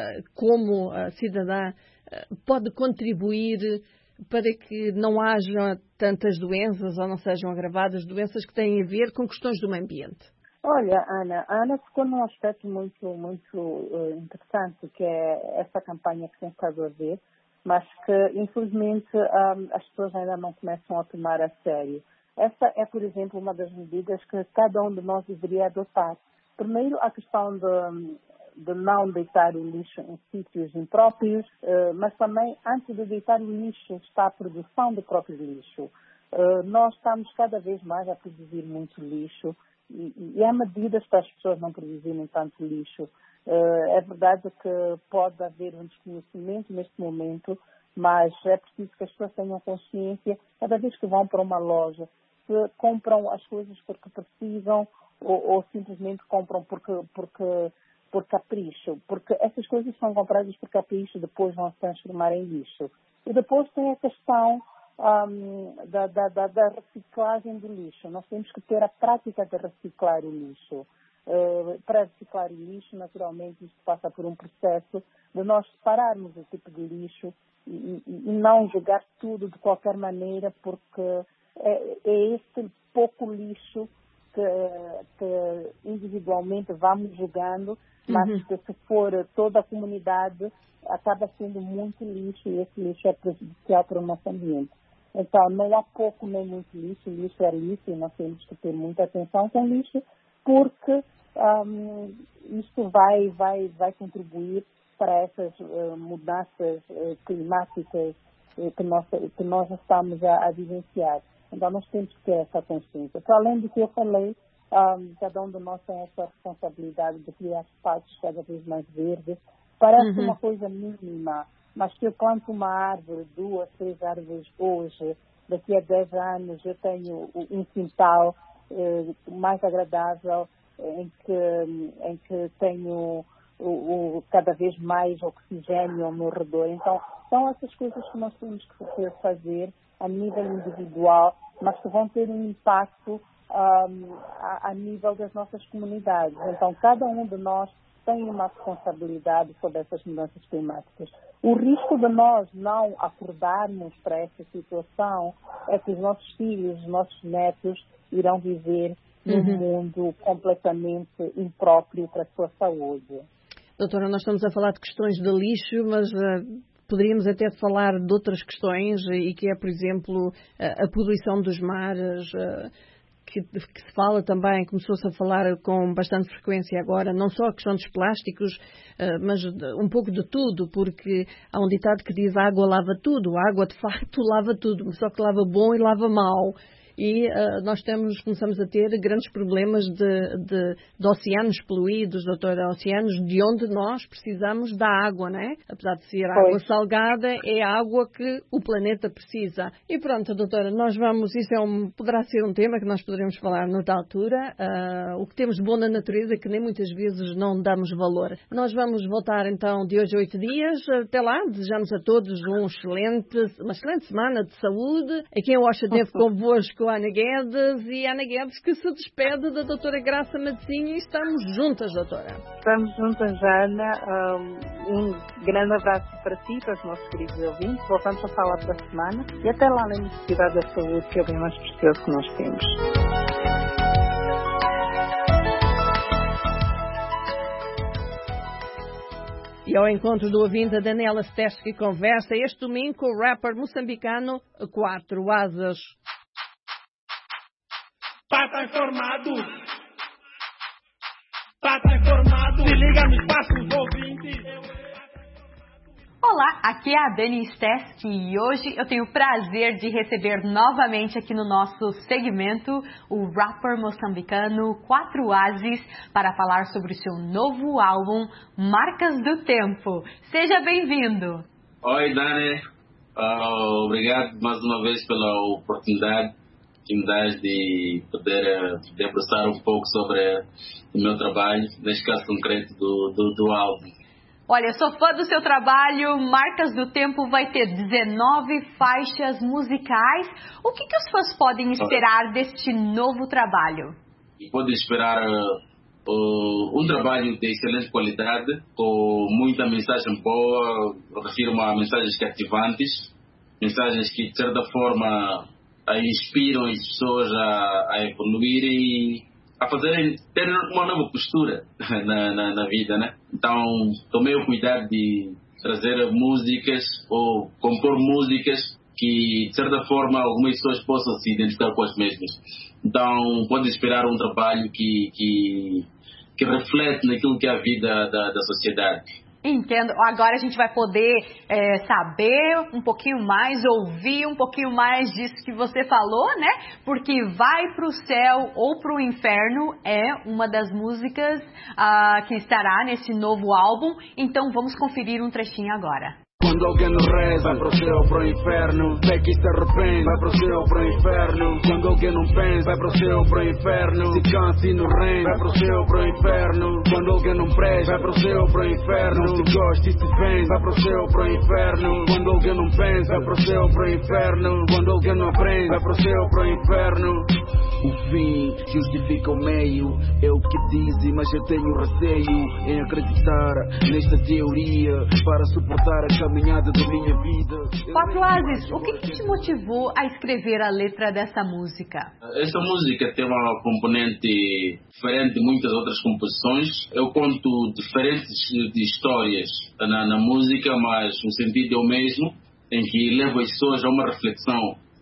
como cidadã, pode contribuir para que não haja tantas doenças ou não sejam agravadas doenças que têm a ver com questões do meio ambiente? Olha, Ana, a Ana ficou num aspecto muito, muito uh, interessante, que é essa campanha que tem estado a ver, mas que, infelizmente, um, as pessoas ainda não começam a tomar a sério. Essa é, por exemplo, uma das medidas que cada um de nós deveria adotar. Primeiro, a questão de, de não deitar o lixo em sítios impróprios, mas também, antes de deitar o lixo, está a produção do próprio lixo. Nós estamos cada vez mais a produzir muito lixo e, e há medidas para as pessoas não produzirem tanto lixo. É verdade que pode haver um desconhecimento neste momento, mas é preciso que as pessoas tenham consciência, cada vez que vão para uma loja, se compram as coisas porque precisam ou, ou simplesmente compram porque, porque, por capricho. Porque essas coisas são compradas por capricho e depois vão se transformar em lixo. E depois tem a questão um, da, da, da, da reciclagem do lixo. Nós temos que ter a prática de reciclar o lixo. Uh, para reciclar o lixo, naturalmente, isto passa por um processo de nós separarmos o tipo de lixo e, e, e não jogar tudo de qualquer maneira, porque é, é este pouco lixo que, que individualmente vamos jogando, mas uhum. que se for toda a comunidade acaba sendo muito lixo e esse lixo é prejudicial para o nosso ambiente. Então não há pouco nem muito lixo, lixo é lixo e nós temos que ter muita atenção com lixo, porque um, isto vai, vai, vai contribuir para essas uh, mudanças uh, climáticas uh, que, nós, que nós estamos a, a vivenciar. Então, nós temos que ter essa consciência. Para além do que eu falei, um, cada um de nós tem essa responsabilidade de criar espaços cada vez mais verdes. Parece uhum. uma coisa mínima, mas se eu planto uma árvore, duas, três árvores hoje, daqui a dez anos eu tenho um quintal uh, mais agradável, em que, em que tenho o, o, cada vez mais oxigênio ao meu redor. Então, são essas coisas que nós temos que fazer a nível individual, mas que vão ter um impacto um, a, a nível das nossas comunidades. Então, cada um de nós têm uma responsabilidade sobre essas mudanças climáticas. O risco de nós não acordarmos para essa situação é que os nossos filhos, os nossos netos irão viver num uhum. mundo completamente impróprio para a sua saúde. Doutora, nós estamos a falar de questões de lixo, mas uh, poderíamos até falar de outras questões, e que é, por exemplo, a, a poluição dos mares, uh, que, que se fala também, começou-se a falar com bastante frequência agora, não só a questão dos plásticos, uh, mas de, um pouco de tudo, porque há um ditado que diz: a água lava tudo. A água, de facto, lava tudo, só que lava bom e lava mau. E uh, nós temos, começamos a ter grandes problemas de, de, de oceanos poluídos, doutora, oceanos de onde nós precisamos da água, não é? Apesar de ser água salgada, é a água que o planeta precisa. E pronto, doutora, nós vamos, isso é um, poderá ser um tema que nós poderemos falar noutra altura. Uh, o que temos de bom na natureza é que nem muitas vezes não damos valor. Nós vamos voltar então de hoje a oito dias. Até lá, desejamos a todos um excelente, uma excelente semana de saúde. Aqui em Washington convosco a Ana Guedes, e a Ana Guedes que se despede da doutora Graça Matosinho, e estamos juntas, doutora. Estamos juntas, Ana. Um grande abraço para ti, para os nossos queridos ouvintes. Voltamos a falar para a semana, e até lá na necessidade da saúde, que é o bem mais precioso que nós temos. E ao encontro do ouvinte, a Daniela Steste, que conversa este domingo com o rapper moçambicano Quatro Asas. Pata informado, pata informado, se liga nos passos ouvintes. Olá, aqui é a Dani Steste e hoje eu tenho o prazer de receber novamente aqui no nosso segmento o rapper moçambicano Quatro Asas para falar sobre o seu novo álbum Marcas do Tempo. Seja bem-vindo. Oi, Dani. Uh, obrigado mais uma vez pela oportunidade que me dás de poder debruçar um pouco sobre o meu trabalho, neste caso concreto do, do, do álbum. Olha, sou fã do seu trabalho. Marcas do Tempo vai ter dezenove faixas musicais. O que, que os fãs podem esperar deste novo trabalho? Podem esperar uh, um trabalho de excelente qualidade, com muita mensagem boa. Eu refiro a mensagens cativantes, mensagens que de certa forma inspiram as pessoas a, a evoluir e a fazerem, ter uma nova postura na, na, na vida, né? Então, tomei o cuidado de trazer músicas ou compor músicas que, de certa forma, algumas pessoas possam se identificar com as mesmas. Então, pode esperar um trabalho que, que, que reflete naquilo que é a vida da, da sociedade. Entendo. Agora a gente vai poder é, saber um pouquinho mais, ouvir um pouquinho mais disso que você falou, né? Porque Vai Pro Céu ou Pro Inferno é uma das músicas uh, que estará nesse novo álbum. Então vamos conferir um trechinho agora. Quando alguém não reza, vai pro céu ou pro inferno. Peca e se arrepende, vai pro céu ou pro inferno. Quando alguém não pensa, vai pro céu ou pro inferno. Se cansa e não rende, vai pro céu ou pro inferno. Quando alguém não presta, vai pro céu ou pro inferno. Se gosta e se vende, vai pro céu ou pro inferno. Quando alguém não pensa, vai pro céu ou pro inferno. Quando alguém não aprende, vai pro céu ou pro inferno. O fim justifica o meio, é o que dizem, mas eu tenho receio em acreditar nesta teoria para suportar a caminhada da minha vida. Quatro Asas, o que, que te motivou a escrever a letra dessa música? Essa música tem uma componente diferente de muitas outras composições. Eu conto diferentes de histórias na, na música, mas o sentido é o mesmo, em que levo as pessoas a uma reflexão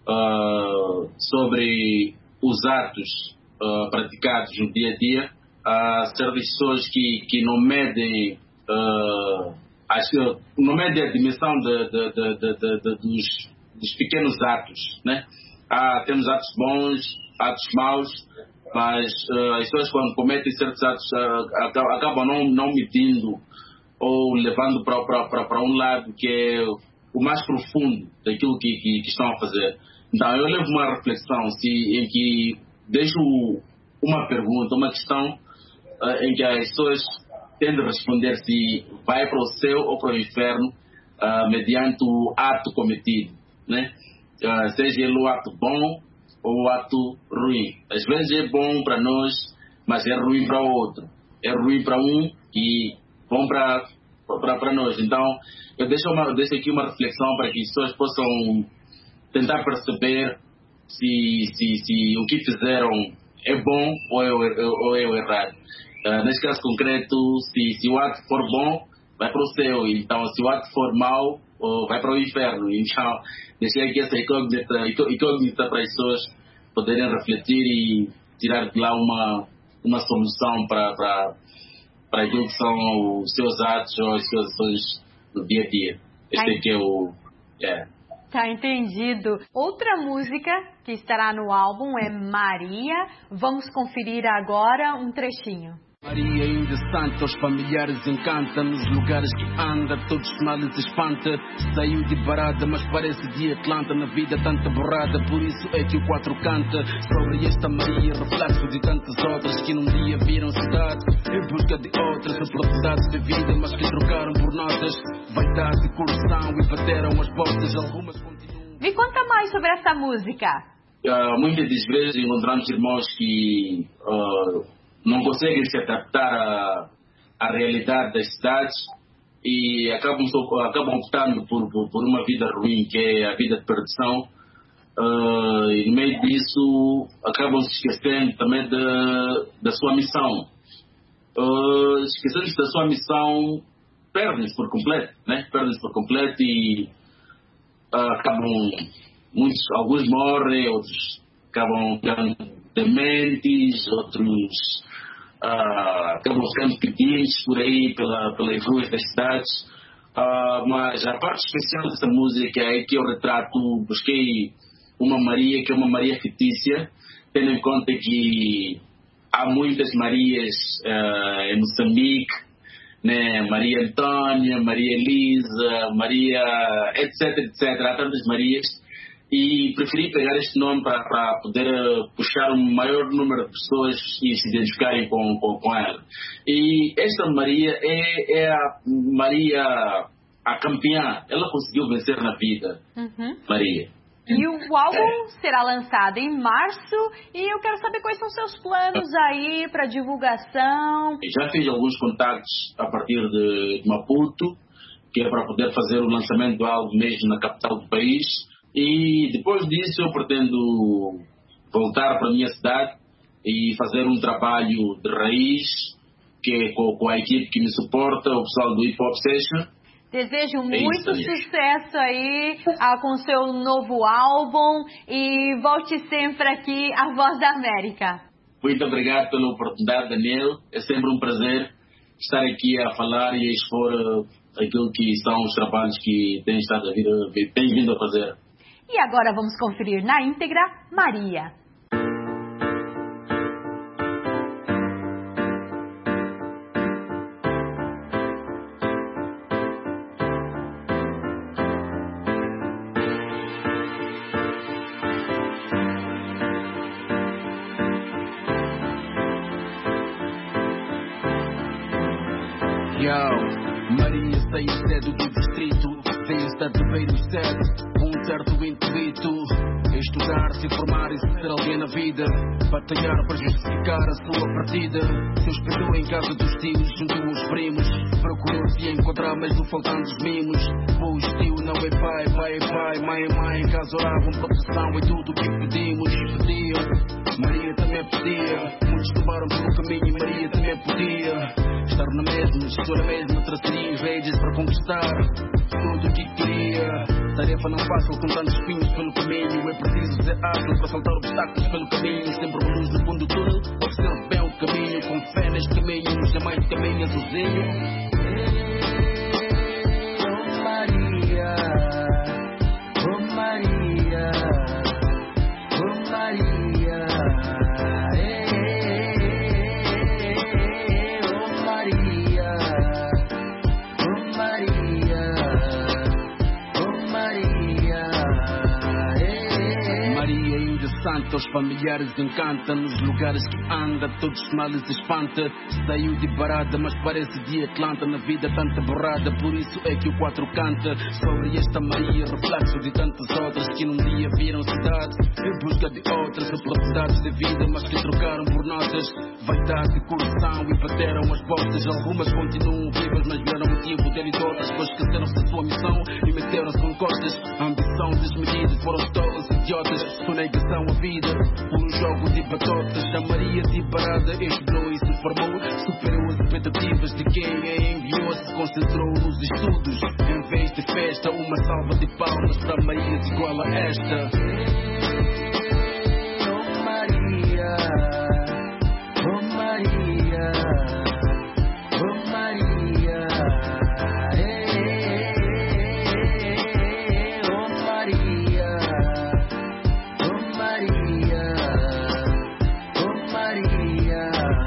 uh, sobre os atos uh, praticados no dia a dia. Há certas pessoas que, que não medem uh, as, não medem a dimensão de, de, de, de, de, de, dos, dos pequenos atos, né? Há, temos atos bons, atos maus, mas uh, as pessoas quando cometem certos atos uh, acabam não, não medindo ou levando para um lado que é o mais profundo daquilo que, que, que estão a fazer. Então, eu levo uma reflexão se, em que deixo uma pergunta, uma questão uh, em que as pessoas têm de responder se vai para o céu ou para o inferno uh, mediante o ato cometido, né? Uh, seja ele o ato bom ou o ato ruim. Às vezes é bom para nós, mas é ruim para o outro. É ruim para um, que vão para para nós. Então, eu deixo, uma, eu deixo aqui uma reflexão para que as pessoas possam tentar perceber se, se, se o que fizeram é bom ou é, ou é errado. Uh, neste caso concreto, se, se o ato for bom, vai para o céu. Então, se o ato for mau, uh, vai para o inferno. Então, deixei aqui essa incógnita, incógnita para as pessoas poderem refletir e tirar de lá uma, uma solução para, para, para aquilo que são os seus atos ou as suas ações no dia a dia. Este aqui é o... Yeah. Tá entendido. Outra música que estará no álbum é Maria. Vamos conferir agora um trechinho. Maria ainda santa, os familiares encanta, nos lugares que anda, todos os males espanta. Saiu de barada, mas parece de Atlanta, na vida tanta borrada, por isso é que o quatro canta. Sobre esta Maria, reflexo de tantas outras que num dia viram cidade, em busca de outras oportunidades de vida, mas que trocaram por notas, vaidade e corrupção e bateram as portas, algumas continuam. Me conta mais sobre essa música. Uh, muitas das vezes encontramos irmãos que... Uh, não conseguem se adaptar à, à realidade das cidades e acabam, acabam optando por, por, por uma vida ruim, que é a vida de perdição. Uh, e no meio disso acabam se esquecendo também da, da sua missão. Uh, esquecendo-se da sua missão, perdem-se por completo, né? Perdem-se por completo e uh, acabam, muitos, alguns morrem, outros acabam ficando dementes, outros uh, acabam ficando pedidos por aí pela, pelas ruas das cidades. Uh, mas a parte especial dessa música é que eu retrato, busquei uma Maria que é uma Maria fictícia, tendo em conta que há muitas Marias uh, em Moçambique, né? Maria Antônia, Maria Elisa, Maria etc, etcétera. Há tantas Marias. E preferi pegar este nome para, para poder uh, puxar um maior número de pessoas e se identificarem com, com, com ela. E esta Maria é, é a Maria, a campeã. Ela conseguiu vencer na vida, uhum. Maria. E o álbum é. será lançado em março e eu quero saber quais são os seus planos aí para divulgação. Já fiz alguns contactos a partir de Maputo, que é para poder fazer o lançamento do álbum mesmo na capital do país. E depois disso eu pretendo voltar para a minha cidade e fazer um trabalho de raiz, que é com, com a equipe que me suporta, o pessoal do Hip Hop Session. Desejo é muito isso, sucesso aí ah, com o seu novo álbum e volte sempre aqui à Voz da América. Muito obrigado pela oportunidade, Daniel. É sempre um prazer estar aqui a falar e a expor uh, aquilo que são os trabalhos que tem estado a vir, tem vindo a fazer. E agora vamos conferir na íntegra Maria. Yo, Maria saiu cedo do distrito, veio estar de beiro cedo. Certo intuito, estudar, se formar e ser alguém na vida, batalhar para justificar a sua partida. Se hospedou em casa dos tios, junto aos primos, procurou se encontrar, mas não faltando os mimos. Pois tio não é pai, pai é pai, mãe é mãe, em casa oravam, proteção é tudo o que pedimos e pediam. Maria também pedia, muitos tomaram pelo caminho e Maria também podia estar na mesma, estou na mesma, traçaria redes para conquistar tudo o que queria. Tarefa não fácil com tantos espinhos pelo caminho. É preciso ser ágil para saltar obstáculos pelo caminho. Sempre uma luz no fundo do túnel, observe bem o caminho. Com fé neste caminho, jamais caminha sozinho. Oh Maria, oh Maria, oh Maria, oh Maria, oh Maria. Maria ainda Santos, familiares encanta. Nos lugares que anda, todos os males espanta. Saiu de barada, mas parece de Atlanta. Na vida tanta borrada, por isso é que o quatro canta. Sobre esta Maria, reflexo de tantas outras que num dia viram cidade em busca de outras oportunidades de vida, mas que trocaram por notas. Vaidade, coração e bateram as botas. Algumas continuam vivas, mas vieram motivo dele e de outras, pois esqueceram-se da sua missão e meteram-se com costas. A ambição desmedida, foram todos idiotas. Sonegação a vida, por um jogo de batotas. A Maria de barada estudou e se formou, superou as expectativas de quem a enviou. Se concentrou nos estudos, em vez de festa. Uma salva de palmas para Marias igual a esta. Oh Maria, oh Maria, oh Maria, eh, oh Maria, oh Maria, oh Maria,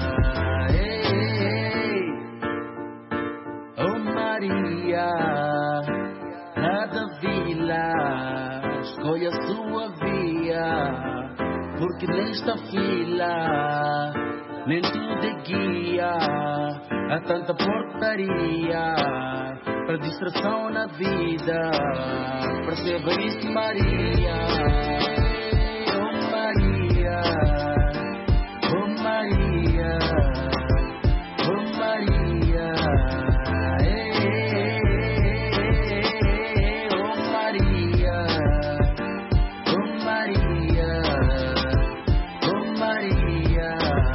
eh, oh Maria, lá da vila, escolha a sua via. Porque nesta fila nem tudo é guia. Há tanta portaria para distração na vida. Perceba isso, Maria. Oh Maria, oh Maria, oh Maria, eh, oh Maria, oh Maria, oh Maria,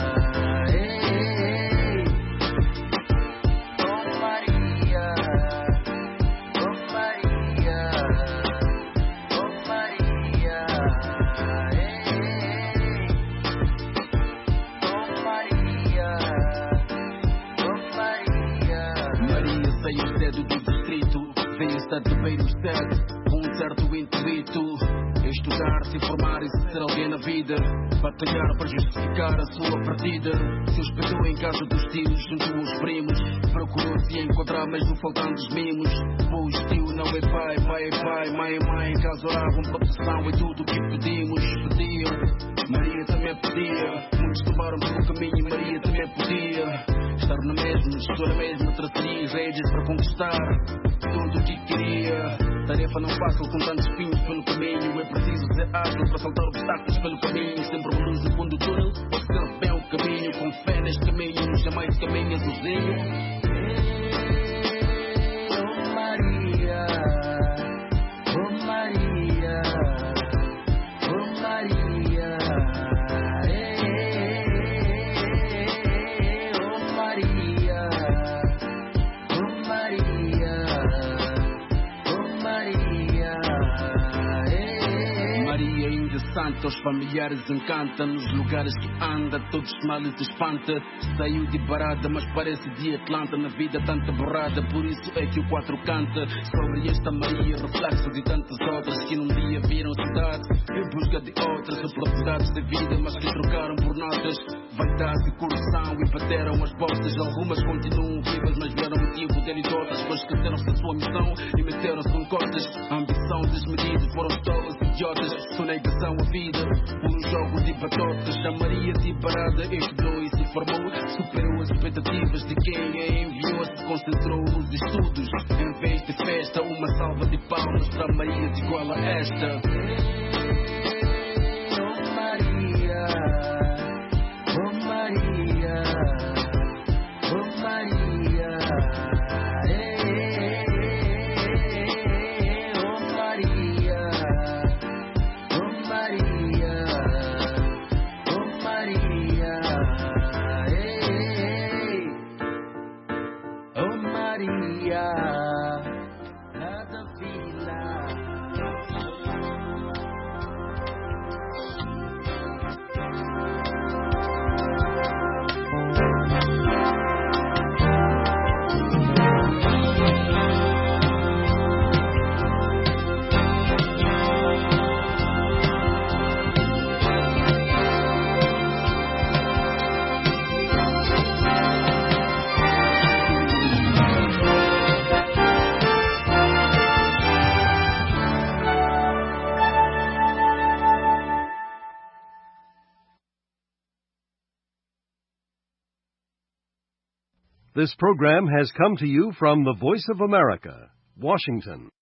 eh, oh Maria, oh Maria, oh Maria, eh, oh Maria, oh Maria. Maria saiu cedo do distrito, veio estar de beiro certo, com um certo intuito. Estudar, se formar e ser alguém na vida. Batalhar para justificar a sua partida. Se hospedou em casa dos tios, junto aos primos. Procurou se encontrar, mesmo faltando os mimos. Pois tio não é pai, pai é pai, mãe é mãe. Em casa oravam, proteção é tudo o que pedimos. Pediam, Maria também pedia. Muitos tomaram pelo caminho e Maria também podia estar na mesma, estou na mesma. Traceria redes para conquistar tudo o que queria. Tarefa não fácil com tantos espinhos pelo caminho. É preciso ser ágil para saltar obstáculos pelo caminho. Sempre uma luz no fundo do túnel, observe bem o caminho. Com fé neste caminho, jamais caminha sozinho. Oh Maria, oh Maria, oh Maria, eh, oh Maria, oh Maria, oh Maria, eh. Maria ainda santa, os familiares encanta. Nos lugares que anda, todos os males espanta. Saiu de barada, mas parece de Atlanta. Na vida tanta borrada, por isso é que o quatro canta. Sobre esta Maria, reflexo de tantas outras que num dia viram cidade em busca de outras oportunidades de vida, mas que trocaram por notas. Vaidade, coração e bateram as botas. Algumas continuam vivas, mas vieram motivo dele e de outras, pois esqueceram-se da sua missão e meteram-se com cortes. A ambição desmedida, foram todos idiotas. Sonegação a vida, por um jogo de batotas. A Maria de barada estudou e se formou, superou as expectativas de quem a enviou. Se concentrou nos estudos, em vez de festa. Uma salva de palmas para Marias igual a esta. Oh Maria, oh Maria, oh Maria, eh, oh Maria, oh Maria, oh Maria, eh, oh Maria, lá da vila. This program has come to you from the Voice of America, Washington.